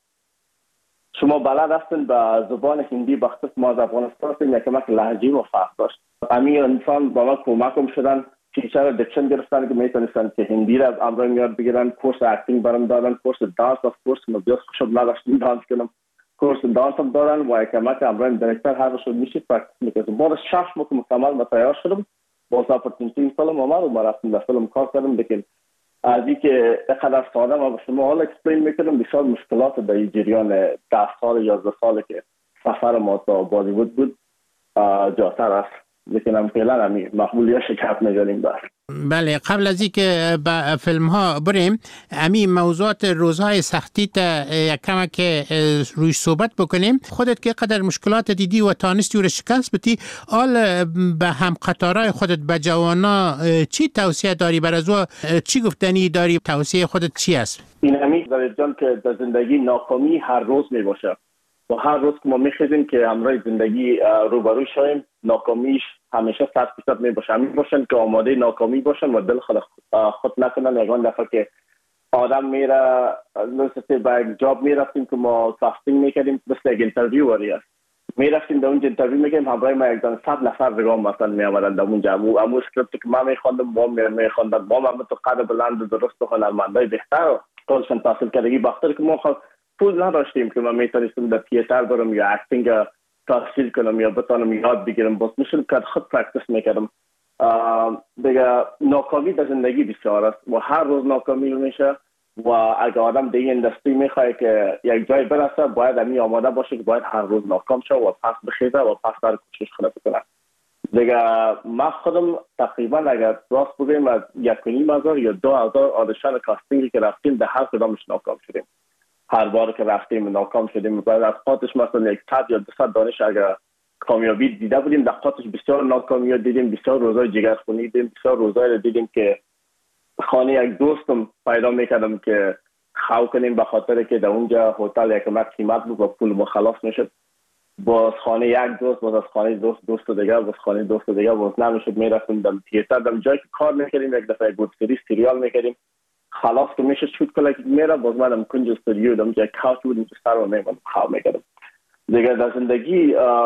شما بلد هستین به زبان هندی بخصوص ما از افغانستان هستیم یک کمک لهجه و فرق داشت. همین انسان با ما کمکم شدن تیچر رو دکشن گرفتن که میتونستن که هندی را امرای میاد بگیرن. کورس اکتینگ برام دادن کورس دانس و کورس مبیاس خوشم نداشتیم دانس کنم کورس دانس هم دادن و یک کمک امرای دایرکتر هر شد میشه پرکتیس میکردم. بعد شش ماه مکمل ما تیار شدم باز اپورتونیتی فیلم اومد و ما رفتیم در فیلم کار کردم. لیکن از اینکه اینقدر ساده ما به شما حالا اکسپلین میکنم بسیار مشکلات در این جریان ده سال یازده سالی که سفر ما تا بالیوود بود جاتر است. لیکن هم فعلا همی مقبولیت شکست می‌گیریم بر. بله قبل از اینکه به فیلم ها بریم امی موضوعات روزهای سختی تا یک کم که رویش صحبت بکنیم. خودت که قدر مشکلات دیدی و تانستی و شکست بتی آل به هم قطارای خودت به جوانا چی توصیه داری بر از او چی گفتنی داری توصیه خودت چی است؟ این همی در جان که در زندگی ناکامی هر روز می باشه و هر روز که ما میخیزیم که امروز زندگی روبرو شویم ناکامیش همیشه صد فیصد می باشه. همین باشن که آماده ناکامی باشن و دل خود خود نکنن. یکان دفعه که آدم میره مثل با یک جاب میرفتیم که ما کاستینگ میکردیم مثل یک انترویو واری است میرفتیم در اونجا انترویو میکردیم همراه ما یک دن صد نفر رقم مثلا میآمدن در اونجا امو امو اسکریپت که ما میخواندم ما میخواندم ما هم تو قدر بلند درست و هنرمندای بهتر خودشون تحصیل کردگی بخاطر که ما پول نداشتیم که ما میتونستیم در تئاتر برم یا اکتینگ تحصیل کنم یا بتونم یاد بگیرم. باز میشد که خود پرکتیس میکردم دیگه ناکامی در زندگی بسیار است و هر روز ناکامی میشه و اگر آدم در این اندستری میخواد که یک جای برسه باید امی آماده باشه که باید هر روز ناکام شه و پس بخیزه و پس در کوشش خود بکنه. دیگه من خودم تقریبا اگر راست بگیم از یک و نیم هزار یا دو هزار آدیشن کاستینگی که رفتیم در هر کدامش ناکام شدیم. هر بار که رفتیم ناکام شدیم. باید از خاطرش مثلا یک صد یا دوصد دانش اگر کامیابی دیده بودیم، در خاطرش بسیار ناکامی دیدیم، بسیار روزای جگرخونی دیدیم، بسیار روزای دیدیم که خانه یک دوستم پیدا میکردم که خو کنیم به خاطر که در اونجا هتل یک مک قیمت بود و پول ما خلاص میشد. باز خانه یک دوست، باز از خانه دوست دوست دیگه، باز خانه دوست دیگه، باز نمیشد میرفتیم دم تیاتر، دم جایی که کار میکردیم یک دفعه گود سری سریال میکردیم خلاص که میشه شوت کلا که میره باز من کنج استودیو دم جای کاوچ بودیم که سر و میمون خو میکردم. دیگه در زندگی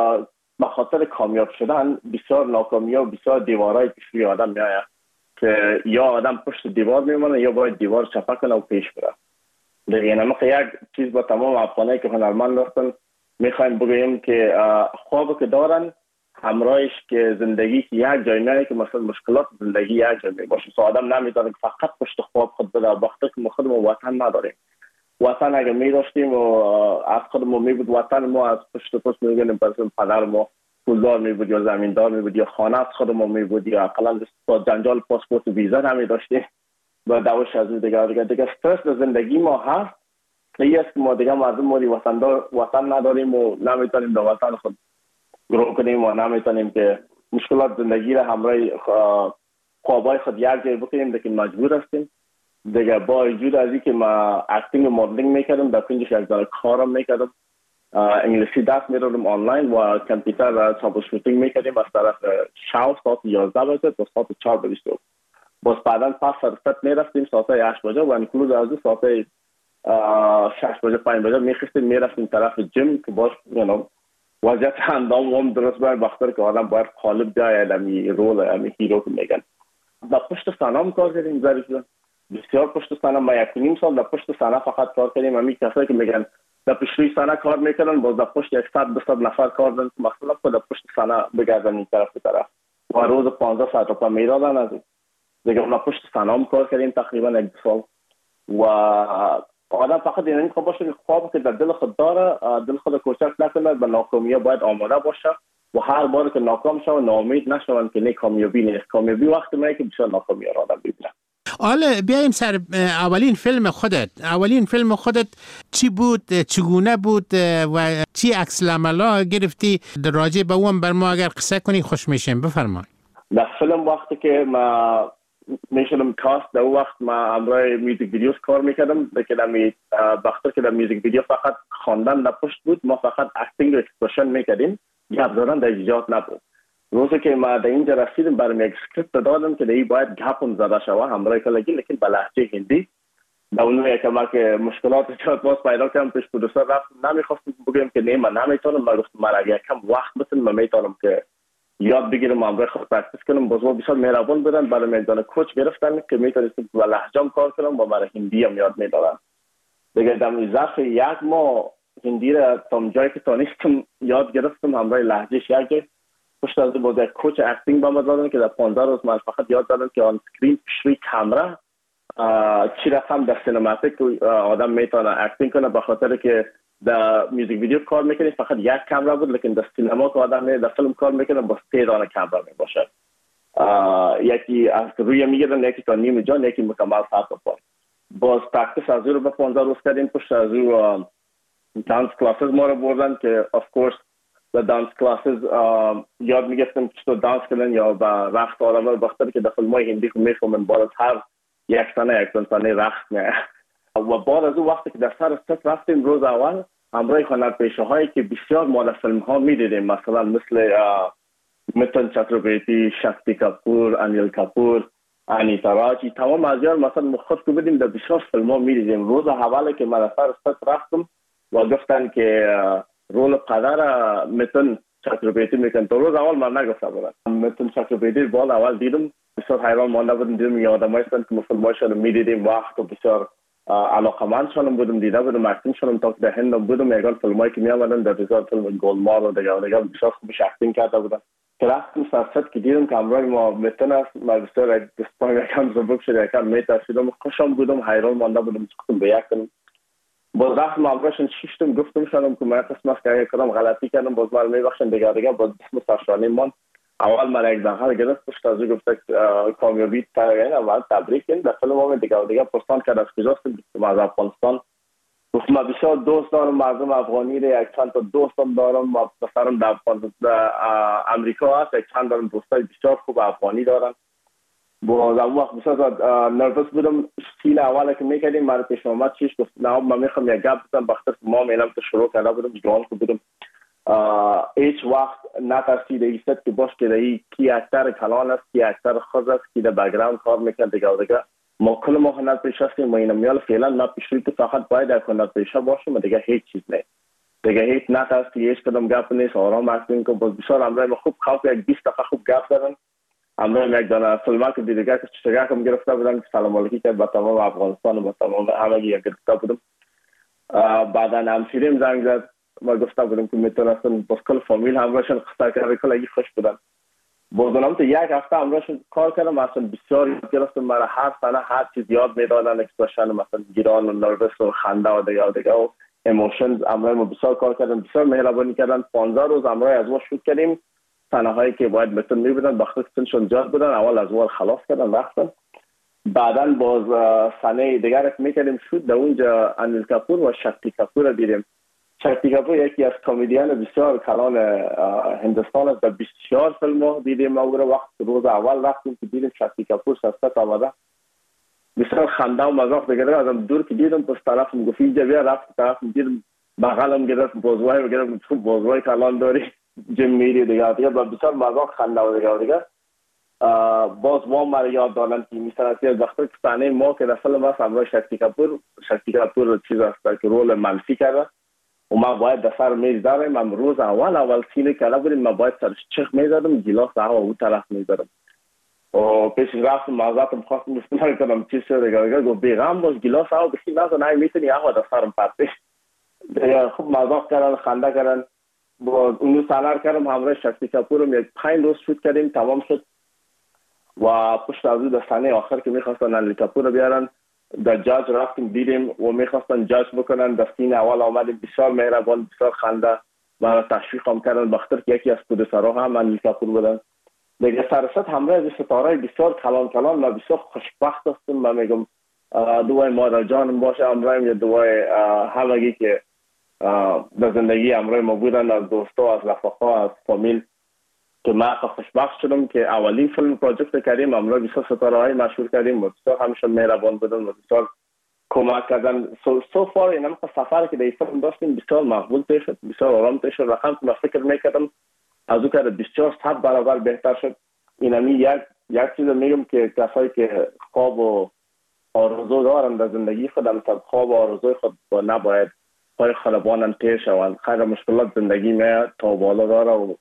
به خاطر کامیاب شدن بسیار ناکامی و بسیار دیوارای پیش روی آدم میآید که یا آدم پشت دیوار میمونه یا باید دیوار چپه کنه و پیش بره. دیگه نمیخواد یک چیز با تمام افغانایی که هنرمند هستن میخوایم بگوییم که خواب که دارن همراهش که زندگی که یک جای میایه که مثلا مشکلات زندگی یک جای می باشه. آدم نمیتونه که فقط پشت خواب خود بده وقتی که ما خودمون وطن نداریم. وطن اگه می داشتیم و از خودمون می بود وطن ما از پشت پشت می گنیم مثلا پدر ما پولدار می بود یا زمیندار می بود یا خانه از خودمون می بود یا اقلا جنجال پاسپورت و ویزا نمی داشتیم و دوش از دیگه دیگه دیگه استرس زندگی ما هست. این است که ما دیگه مردم موری وطن دار وطن نداریم و نمیتونیم در وطن خود گرو کنیم و نمیتونیم که مشکلات زندگی را همراه خوابای خود یک جای بکنیم لیکن مجبور هستیم. دیگه با وجود از اینکه ما اکتینگ و مدلینگ میکردم در کنجش یک داره کارم میکردم انگلیسی دست میدادم آنلاین و کامپیوتر ترابل شوتینگ میکردیم از طرف شو ساعت یازده بجه تا ساعت چهار بجه بود. باز بعدا پس فرصت میرفتیم ساعت هشت بجه و انکلود از دو ساعت شش بجه پنج بجه میخستیم میرفتیم طرف جیم که باش وضعیت اندام هم درست باید بختر که آدم باید قالب بیاید امی رول امی هیرو که میگن. در پشت سنام کار کردیم ظریف جان بسیار پشت سنه ما یک نیم سال در پشت سنه فقط کار کردیم. همین کسایی که میگن در پشت روی سنه کار میکنن باز در پشت صد دوصد نفر کار دارن که مثلا خود در پشت سنه بگردن این طرف طرف و روز پانزده ساعت رو میدادن. از دیگه ما پشت سنه هم کار کردیم تقریبا یک سال و آدم فقط این خواب باشه که خواب که در دل خود داره دل خود کوچک نکنه به ناکامی باید آماده باشه و هر بار که ناکام شو ناامید نشون که نه کامیابی نیست. کامیابی وقتی میاد که بسیار ناکامی را آدم ببینه. حالا بیایم سر اولین فیلم خودت. اولین فیلم خودت چی بود، چگونه بود و چی عکس العملا گرفتی؟ راجع به اون بر ما اگر قصه کنی خوش میشیم. بفرمایید. در فیلم وقتی که ما میشدم کاست در وقت ما امروی میوزیک ویدیوز کار میکردم لیکن امی بخاطر که در میوزیک ویدیو فقط خواندن در پشت بود ما فقط اکتینگ و اکسپرشن میکردیم گپ زدن در ایجاد نبود. روزی که ما در اینجا رسیدیم برام یک اسکریپت دادن که دیگه باید گپم زده شود همراه کلگی لیکن به لهجه هندی. در اون یک ما که مشکلات ایجاد باز پیدا کردم پیش پرودوسر رفت نمیخواستم بگم که نه من نمیتونم. من گفتم من اگه کم وقت بتونم من میتونم که یاد بگیرم همراه خود پرکتیس کنم. باز ما بسیار مهربان بودن برای من دانه کوچ گرفتن که میتونستم با لهجه‌ام کار کنم و برای هندی هم یاد میدادن. دیگه در ظرف یک ماه هندی را تا جایی که تونستم یاد گرفتم همراه لهجهش یک جای. پشت از بود یک کوچ اکتینگ با ما دادن که در پانزده روز من فقط یاد دادن که آن سکرین پیش کامرا چی رقم در سینماتیک آدم میتونه اکتینگ کنه به خاطر که در میوزیک ویدیو کار میکنی فقط یک کامرا بود لیکن در سینما که آدم در فیلم کار میکنه با سه دانه کامرا میباشه. یکی از روی میگیرن یکی تا نیم جان یکی مکمل ساعت پا. باز پرکتیس از رو به پانزده روز کردیم. پشت از رو دانس کلاسز ما رو بردن که اف کورس در دانس کلاسز یاد میگفتم که چطور دانس کنن یا با رقص آدم رو بخاطر که در فیلم‌های هندی که میفهمن باز هر یک سنه یک سنه رقص میه و بعد از اون وقتی که در سر ست رفتیم روز اول همراه هنرپیشه هایی که بسیار ما در فیلم ها میدیدیم مثلا مثل میتن چتروپتی، شکتی کپور، انیل کپور، انیتا راجی تمام از یار مثلا خود که بدیم در بسیار فیلم ها میدیدیم. روز اولی که من در سر ست رفتم و گفتن که رول پدر میتن چتروپتی میکن تو روز اول من نگفته بودم. میتن چتروپتی بال اول دیدم بسیار حیران مانده بودم. دیدم یادم هستن که فیلم‌هاشون میدیدیم وقت و بسیار علاقمند شدم بودم دیده بودم اکتینگ شدم تا که در هند بودم یکان فیلمایی که می آمدن در بسیار فیلم گلمار و دیگه دیگه بسیار خوبش اکتینگ کرده بودم. که رفتم سرسد که دیدم که همراه ما میتن است، ما بسیار دستان یکم زبک شد، یکم میترسیدم، خوشم بودم، حیران مانده بودم، گفتم به یک کنم. باز رفتم همراهشون شیشتم، گفتم شدم که من قسم است که کدام غلطی کردم، باز من میبخشن دیگه دیگه. باز دسم سرشانی من اول من یک دهال گرفت، پشت از او گفت کامیابی ترین اول تبریک کن. در فیلم هم دیگه دیگه پرسان کرد از کجاستم، گفتم از افغانستان. گفتم من بسیار دوست دارم مردم افغانی را، یک چند تا دوستم دارم و پسرم در امریکا هست، یک چند دارم دوستای بسیار خوب افغانی دارن. باز اون وقت بسیار نروس بودم. سین اولی که میکردیم من پیش آمد چیش گفت نه من میخوام یک گپ بزنم، بخاطر ما میلم تو شروع کرده بودم، جوان که بودم هیچ وقت نترسیده ایست که باش که ای کی اکتر کلان است، کی اکتر خود است، کی در بک‌گراند کار میکنه دیگه دیگه. ما کل ما هنر پیش هستیم و اینا میال فعلا ما پیشوی که فقط باید در هنر پیشه باشیم و دیگه هیچ چیز نه، دیگه هیچ نترسی، هیچ کدام گپ نیست، آرام هستیم که باز بسیار امروز ما خوب خواب یک بیست دقیقه خوب گپ زدن. امروز یک دانه فیلم که دیگه که چشگاه کم گرفته بودن که سلام علیکی کرد با تمام افغانستان و با تمام همگی یک گرفته بودم. بعدا همشیریم زنگ زد، ما گفته بودم که میتونستن باز کل فامیل همراهشون خسته کرده، کل اگه خوش بودن. بودنم تو یک هفته همراهشون کار کردم، اصلا بسیار یاد گرفتم. مرا هر سنه هر چیز یاد میدادن، اکسپرشن مثلا گیران و نروس و خنده و دیگه دیگه و ایموشنز. امروز ما بسیار کار کردن، بسیار مهربانی کردن. پانزده روز امروز از ما شروع کردیم. سنه هایی که باید بتون میبودن بخاطر سنشون زیاد بودن، اول از وار خلاص کردن رفتن. بعدا باز سنه دیگر که میکردیم شد در اونجا انیل کپور و شکتی کپور دیدیم. شکتی کپور یکی از کمدین بسیار کلان هندوستان است، در بسیار فیلم ها دیدیم. ما وقت روز اول رفتیم که دیدیم شکتی کپور سستت آمده، بسیار خنده و مذاق دیگه. ازم دور که دیدم پس طرف میگفت اینجا بیا، رفت طرف دیدم بغلم گرفت، بازوهای گرفت، تو بازوهای کلان داری جم میری دیگه دیگه. بسیار مذاق خنده و دیگه دیگه. باز ما مرا یاد دادن که مثلا از وقتی که صحنه ما که در فیلم هست همراه شکتی کپور، شکتی کپور چیز است که رول منفی کرده و ما باید در سر میز داریم. من روز اول اول سینه کلا بودیم، ما باید سرش چخ میزدم، گلاس هوا اون طرف میزدم و پیش رفتم معذرتم خواستم استفاده کنم چیز شده دیگه دیگه. گفت بیغم باز گلاس هوا بخی نزد، نه میتونی هوا در سرم پرتش دیگه. خوب مذاق کردن، خنده کردن. باز اونو سالار کردم همراه شکتی کپورم، یک پنج روز شوت کردیم، تمام شد. و پشت از او در صحنه آخر که میخواستن انیل کپور رو بیارن، در جاج رفتیم دیدیم و میخواستن جاج بکنن. در سین اول آمدیم، بسیار مهربان، بسیار خنده، ما تشویق هم کردن بخاطر که یکی از پرودوسرها هم انیل کپور بودن دیگه. سرست همراه از ستاره بسیار کلان کلان ما بسیار خوشبخت هستیم. من میگم دوای مادر جانم باشه امروز، یا دوای همگی که در زندگی امروز ما بودن، از دوستا، از رفقا، از فامیل، که من خوشبخت شدم که اولین فیلم پروژکت کردیم امروز بسیار ستاره های مشهور کردیم و بسیار همیشه مهربان بودن و بسیار کمک کردن. سو سو فار این هم سفر که در فیلم داشتیم بسیار مقبول پیش شد، بسیار آرام پیش شد. رقم که من فکر میکردم از او که بسیار صد برابر بهتر شد. اینمی یک یک چیز میگم که کسایی که خواب و آرزو دارن در زندگی خود، مثلا خواب و آرزوی خود با نباید پای خلبانم تیر شوند. خیلی مشکلات زندگی میاد تا بالا داره و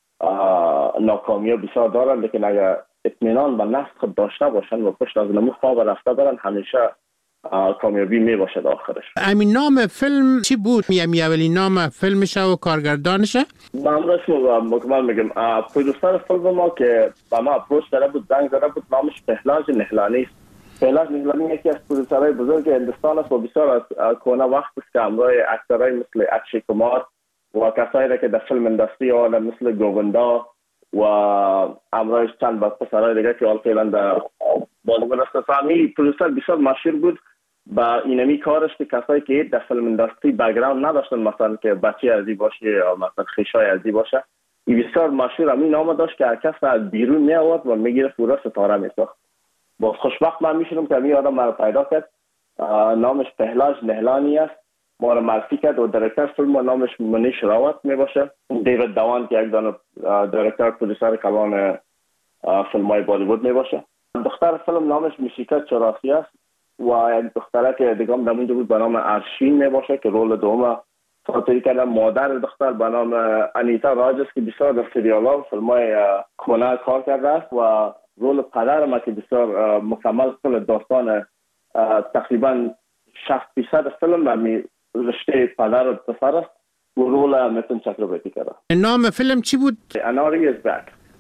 ناکامی بسیار دارن، لیکن اگر اطمینان به نفس خود داشته باشن و پشت از نمو خواب رفته برن، همیشه کامیابی می باشد آخرش. همین نام فیلم چی بود؟ می اولین نام فیلمشه و کارگردانشه؟ من رسم مکمل میگم پرودوسر فیلم ما که با ما اپروچ کرده بود، زنگ زده بود، نامش پهلاج نهلانی است. پهلاج نهلانی یکی از پرودوسرهای بزرگ هندوستان است و بسیار از کهنه وقت است که همراه اکترهای مثل اکشی کمار و کسایی که در فیلم اندستری آن مثل گووندا و امروز چند با پسرهای دیگه که حال فعلا در بالیوود است. فامیلی پرودوسر بسیار مشهور بود با اینمی کارش که کسایی که در فیلم اندستری بک‌گراند نداشتن، مثلا که بچه ازی باشه یا مثلا خیشای ازی باشه، این بسیار مشهور همین نام داشت که هر کس از بیرون می آورد و میگیره پورا ستاره میساخت. با خوشبخت من میشونم که همین آدم مرا پیدا کرد. نامش پهلاج نهلانی است، ما را معرفی کرد و دایرکتور فیلم نامش منیش راوت می باشه. دیوید دوان که یک دانه دایرکتور پرودوسر کلان فیلم های بالیوود می باشه. دختر فیلم نامش میشیکا چراسی است و یک دختره که دیگه هم دمونجا بود به نام ارشین می باشه که رول دوم ساتری کردن. مادر دختر به نام انیتا راج است که بسیار در سریال ها فیلم های کهنه کار کرده است و رول پدر ما که بسیار مکمل کل داستان تقریبا شصت درصد فیلم می رشته پدر و پسر است و رول متن چکرورتی کرده. نام فیلم چی بود؟ اناری از بک.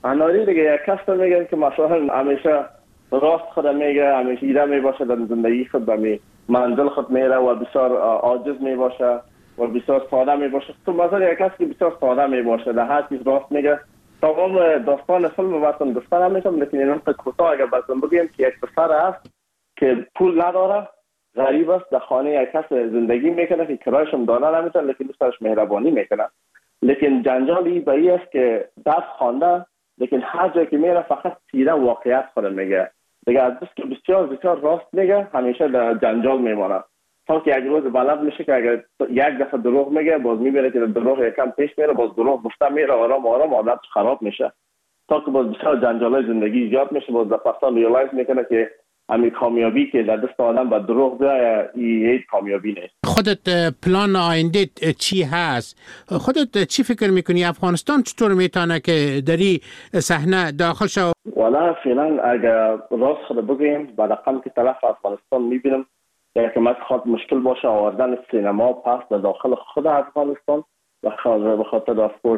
اناری دیگه یک کس میگن که مثلا همیشه راست خود میگه، همیشه ایره میباشه در زندگی خود به منزل خود میره و بسیار عاجز میباشه و بسیار ساده میباشه. تو مثلا یک کس که بسیار ساده میباشه در هر چیز راست میگه. تمام داستان فیلم واسه گفتن نمیتونم، لیکن این نقطه کوتاه اگر بازم بگیم که یک پسر است که پول نداره، غریب است، در خانه یک کس زندگی میکنه که کرایش هم داده نمیتونه، لیکن دوستش مهربانی میکنه. لیکن جنجال این به این است که درس خوانده، لیکن هر جایی که میره فقط سیره واقعیت خود میگه. دیگه از که بسیار بسیار راست میگه، همیشه در جنجال میمونه. تا که یک روز بلد میشه که اگر یک دفعه دروغ میگه، باز میبره که دروغ یکم پیش میره، باز دروغ گفته میره، آرام آرام عادتش خراب میشه. تا که باز بسیار جنجالای زندگی زیاد میشه، باز در پستا ریالایز میکنه که همین کامیابی که در دست آدم با دروغ بیایه این کامیابی نیست. خودت پلان آینده چی هست؟ خودت چی فکر میکنی افغانستان چطور میتونه که دری صحنه داخل شو؟ والا فعلا اگر راست خود بگیم بعد رقم که طرف افغانستان میبینم یا که من خود مشکل باشه آوردن سینما پس در داخل خود افغانستان و به خاطر اف کورس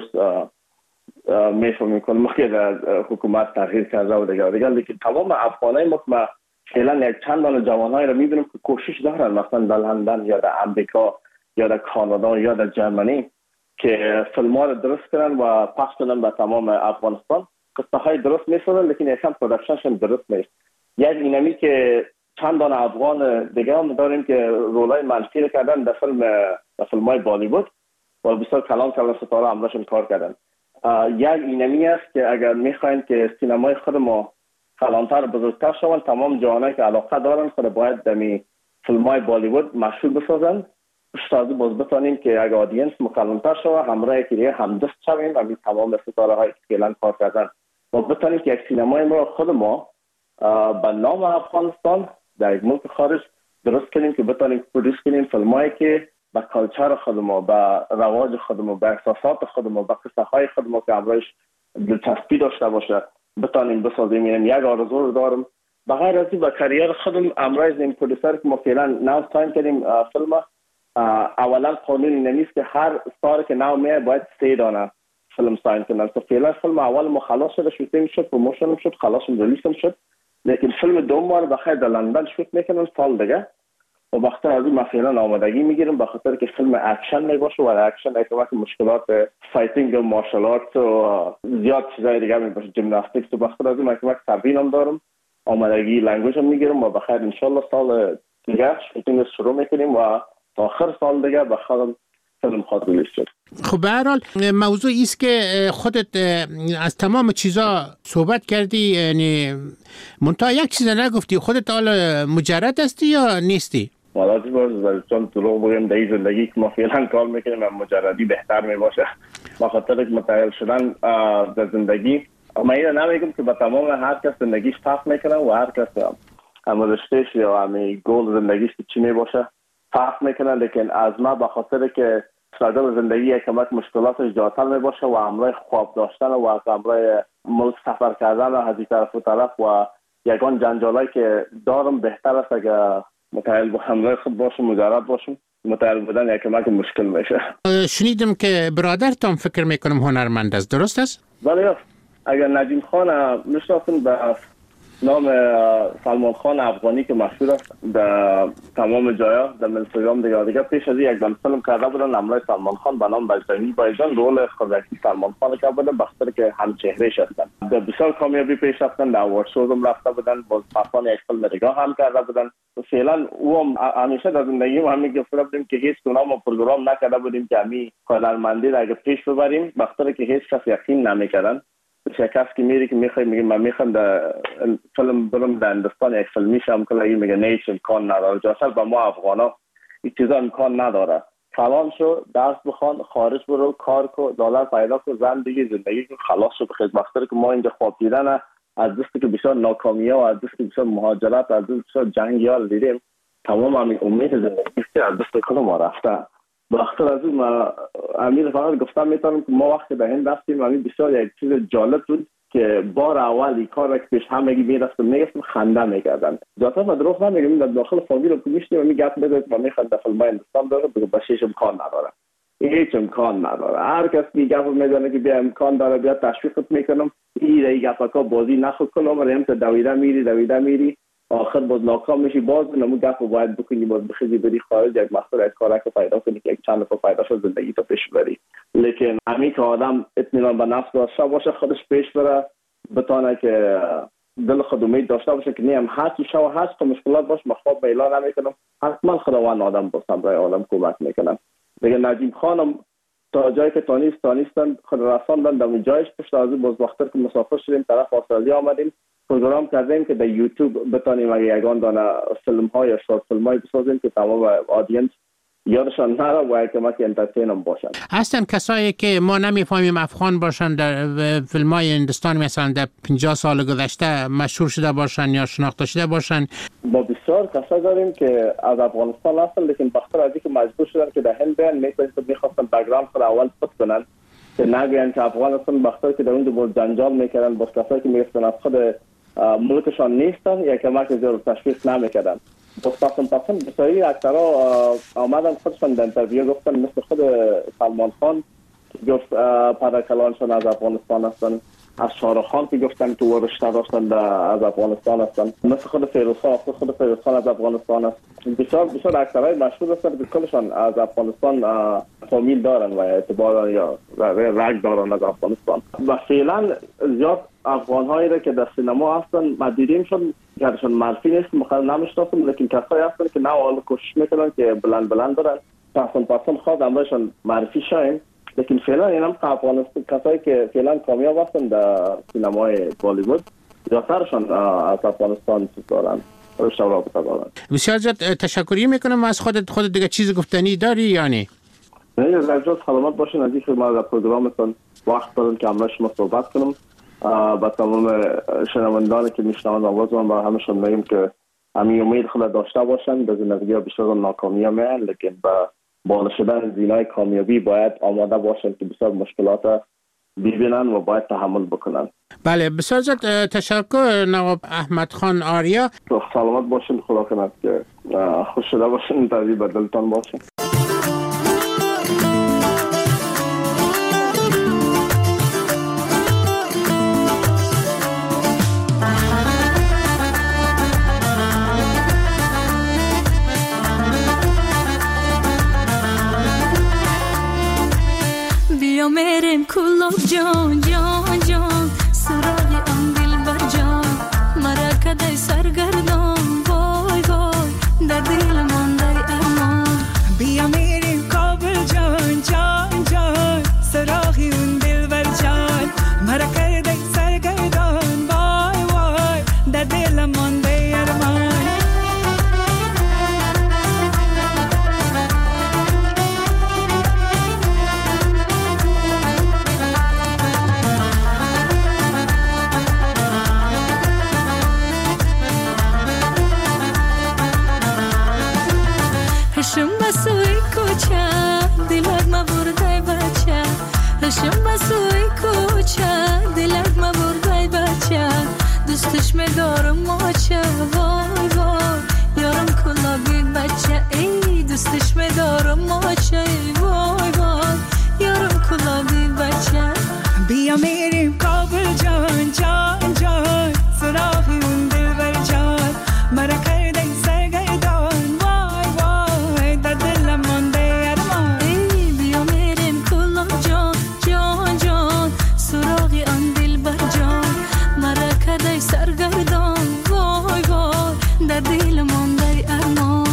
میفهم میکنم که در حکومت تغییر کرده و دیگه دیگه، لیکن تمام افغانای ما ما فعلا یک چند دانه جوانایی رو میبینم که کوشش دارن مثلا در لندن یا در امریکا یا در کانادا یا در جرمنی که فیلم‌ها رو درست کنن و پخش کنن به تمام افغانستان. قصه های درست میسازن لیکن یکم پروداکشنشون درست نیست. یک اینمی که چند دانه افغان دیگه هم داریم که رولای منفی رو کردن در فیلم در فیلم‌های بالیوود و بسیار کلان کلان ستاره همراهشون کار کردن. یک اینمی است که اگر میخواین که سینمای خود ما کلانتر بزرگتر شون، تمام جوانایی که علاقه دارن خود باید دمی فیلم‌های بالیوود مشهور بسازن. شاید باز بتونیم که اگر آدینس مکلانتر شوه همراه که همدست شویم و تمام ستاره هایی که فعلا کار کردن و بتونیم که یک سینمای ما خود ما به نام افغانستان در یک ملک خارج درست کنیم که بتونیم پرودوس کنیم فیلمایی که با کالچر خود ما، با رواج خود ما، با احساسات خود ما، با قصه های خود ما که همراهش دلچسبی داشته باشه بتونیم بسازیم. یعنی یک آرزو رو دارم بغیر از این با کریر خودم امروز این پرودوسر که ما فعلا نو ساین کردیم فیلم، اولا قانونی نمیست که هر استار که نو میاد باید سه دانه فیلم ساین کنن. تو فعلا فیلم اول ما خلاص شده، شوتینگ شد، پروموشن شد، خلاص ریلیز شد، لیکن فیلم دوم ما رو بخیر در لندن شوت میکنن سال دیگه و وقتی از این ما فعلا آمادگی میگیریم به خاطر که فیلم اکشن میباشه و اکشن اکمک مشکلات فایتینگ و مارشال آرت و زیاد چیزای دیگه میباشه، جیمناستیکس و بخاطر از این اکمک تبیین هم دارم، آمادگی لنگویج هم میگیرم و بخیر انشالله سال دیگه شوتینگ شروع میکنیم و تا آخر سال دیگه بخیر فیلم خود ریلیز شد. خب به هر حال موضوع ایست که خودت از تمام چیزا صحبت کردی، یعنی منتها یک چیز نگفتی، خودت حالا مجرد هستی یا نیستی؟ والا باز چون دروغ بگم در زندگی که ما فعلا کار میکنیم مجردی بهتر میباشه. با خاطر که متعهل شدن در زندگی ما این نمیگم که با تمام هر کس زندگیش فرق میکنه و هر کس هم رشتهش یا هم گول زندگیش چی میباشه فرق میکنه، لیکن از ما با خاطر که سرگل زندگی یک کمک مشکلاتش جاتر میباشه و همراه خواب داشتن و از همراه ملک سفر کردن و از این طرف و طرف و یکان جنجالایی که دارم بهتر است اگر متعهل با همراه خود باشم، مجرد باشم. متعهل بودن یک کمک مشکل میشه. شنیدم که برادرتان فکر میکنم هنرمند است، درست است؟ بله، اگر نجیم خان میشناسن به نام سلمان خان افغانی که مشهور است در تمام جایا در اینستاگرام دیگه دیگه پیش از یک دم فیلم کرده بودن همراه سلمان خان به نام بجرنگی بایجان، رول خودکی سلمان خان کرده بودن بخاطر که هم چهرهش هستن. در بسیار کامیابی پیش رفتن، در اوارد شوز هم رفته بودن، باز پسان یک فیلم دیگه هم کرده بودن. فعلا او هم همیشه در زندگی ما همین گفته بودیم که هیچ گونه ما پروگرام نکرده بودیم که همین هنرمندی را اگه پیش ببریم بخاطر که هیچ کس یقین نمیکردن. شکست که میری که میخوای میگه من میخوام در فیلم برم در هندوستان یک فیلم میشم که لگی میگه نیش امکان نداره. جاسل با ما افغانا این چیزا امکان نداره. کلام شو، درس بخوان، خارج برو، کار کو، دلار پیدا کو، زندگی زندگی کو، خلاص شو بخیر. بخاطر که ما اینجا خواب دیدن از دستی که بسیار ناکامی‌ها و از دستی که بسیار مهاجرت، از دستی بسیار جنگیال دیدیم، تمام همین امید زندگی از دست خود ما رفته. بخاطر از اون ما امیر فقط گفتم میتونم که ما وقتی به هند رفتیم همین بسیار یک چیز جالب بود که بار اول این کار را که پیش همگی میرفتم میگفتم خنده میکردن. جاتا ما دروغ نمیگم، در داخل فامیل رو میشتیم و میگفت بده و میخواد در فیلم هندوستان داره بگو بشیش امکان نداره. هیچ امکان نداره. هر کس که گپ میزنه که بیا امکان داره بیا تشویقت میکنم، این ای گپا بازی نخو کنم، ریم تا دویده میری دویده میری آخر باز ناکام میشی. باز نمو گپ باید بکنی، باز بخیزی بری خارج، یک مقصد یک کارک پیدا کنی که یک چند نفر پیدا شد زندگی تو پیش بری. لیکن همین که آدم اطمینان به نفس داشته باشه، خودش پیش بره، بتونه که دل خود امید داشته باشه که نیم هست شو هست که مشکلات باش مخواب به اعلان نمیکنم، حتما خداوند آدم باشم برای آدم کمک میکنم. دیگه نجیم خانم تا جایی که تانیست تانیستن خود رساندن در جایش. پشت از باز وقتی که مسافر شدیم طرف استرالیا آمدیم، پروگرام کردیم که در یوتیوب بتانیم اگه یگان دانه فیلم های یا شورت فیلم های بسازیم که تمام آدینس یادشان نره و کمک انترتین هم باشن. هستن کسایی که ما نمیفهمیم افغان باشن، در فیلم های هندوستان مثلا در پنجاه سال گذشته مشهور شده باشن یا شناخته شده باشن. با بسیار کسا داریم که از افغانستان هستن، لیکن بخاطر از اینکه مجبور شدن که در هند بیان، میتونن میخواستن بک‌گراند خود اول پت کنن که نگوین که افغان هستن، بخاطر که در اون دو جنجال میکردن با کسایی که میگفتن از خود ملکشان نیستن یا کمک زیاد تشویق نمیکردن. بسیار پسند بسیاری اکترها آمدن خودشان در انترویو گفتن، مثل خود سلمان خان که گفت پدرکلانشان از افغانستان هستن، از شاهرخ خان که گفتن که ورشته داشتن از افغانستان هستن، مثل خود فیروز خان خود فیروز خان از افغانستان است. بسیار بسیار اکترهای مشهور هستن که کلشان از افغانستان فامیل دارن و اعتبار یا رگ دارن از افغانستان. و فعلا زیاد افغان هایی را که در سینما هستن مدیریم شد، گرشون معرفی نیست، مخالف نمیشناسم، لیکن کسایی هستن که نه حالا کوشش میکنن که بلند بلند برن، پسند پسند خواهد امرشون معرفی شایم. لیکن فعلا این هم افغانستان کسایی که فعلا کامیاب هستن در سینمای بالیوود زیادترشون از افغانستان دارن، رشته رابطه دارن. بسیار زیاد تشکری میکنم. از خودت خودت دیگه چیز گفتنی داری یا نه؟ نه، از جز سلامت باشین. از اینکه ما در پروگرامتون وقت دارم که همراه شما صحبت کنم. با تمام شنوندانی که میشنوند آواز من با همشون میگم که همین امید خود داشته باشن. به زندگی ها بیشتر ناکامی هم هست، لیکن با بالا شدن زینای کامیابی باید آماده باشن که بسیار مشکلات ببینن و باید تحمل بکنن. بله، بسیار زیاد تشکر نواب احمد خان آریا. سلامت باشین، خدا کنه که خوش شده باشین، تازی به دلتان باشین. بیا میریم کلوب جان جان جان، سراغی آن دلبر جان، مرا کدای سرگردان، وای وای در دل مانده ارمان. بیا میریم کابل جان جان جان، سراغی اون دلبر جان، مرا کدای سرگردان، وای وای در دل مانده ارمان. رشم بسوی کوچه دلت ما بردای بچه، رشم بسوی کوچه دلت ما بردای بچه، دوستش میدارم ماچه، وای وای یارم کلا بید بچه، ای دوستش میدارم ماچه، وای وای یارم کلا بید بچه. بیا میریم کابل جان جان جان، سراغی اون دلبر جان، مرا کرده سرگردان، وای وای در دلم مانده ارمان. ای بیا میریم کلا جان جان جان، سراغی آن دلبر جان، مرا کرده سرگردان، وای وای در دل مانده ارمان.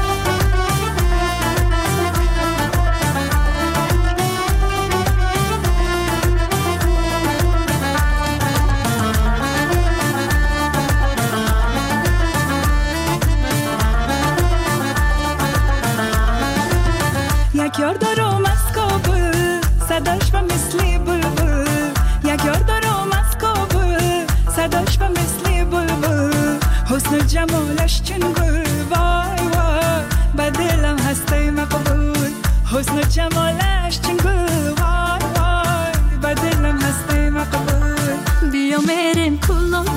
یک یار دارم از کابل، صداش و مثل بلبل، یک یار دارم از کابل، صداش و مثل بلبل، حسن جمالش چون گل، وای وای به دلم هسته مقبول، حسن جمالش چون گل، وای وای به دلم هسته مقبول. بیا میریم کلوب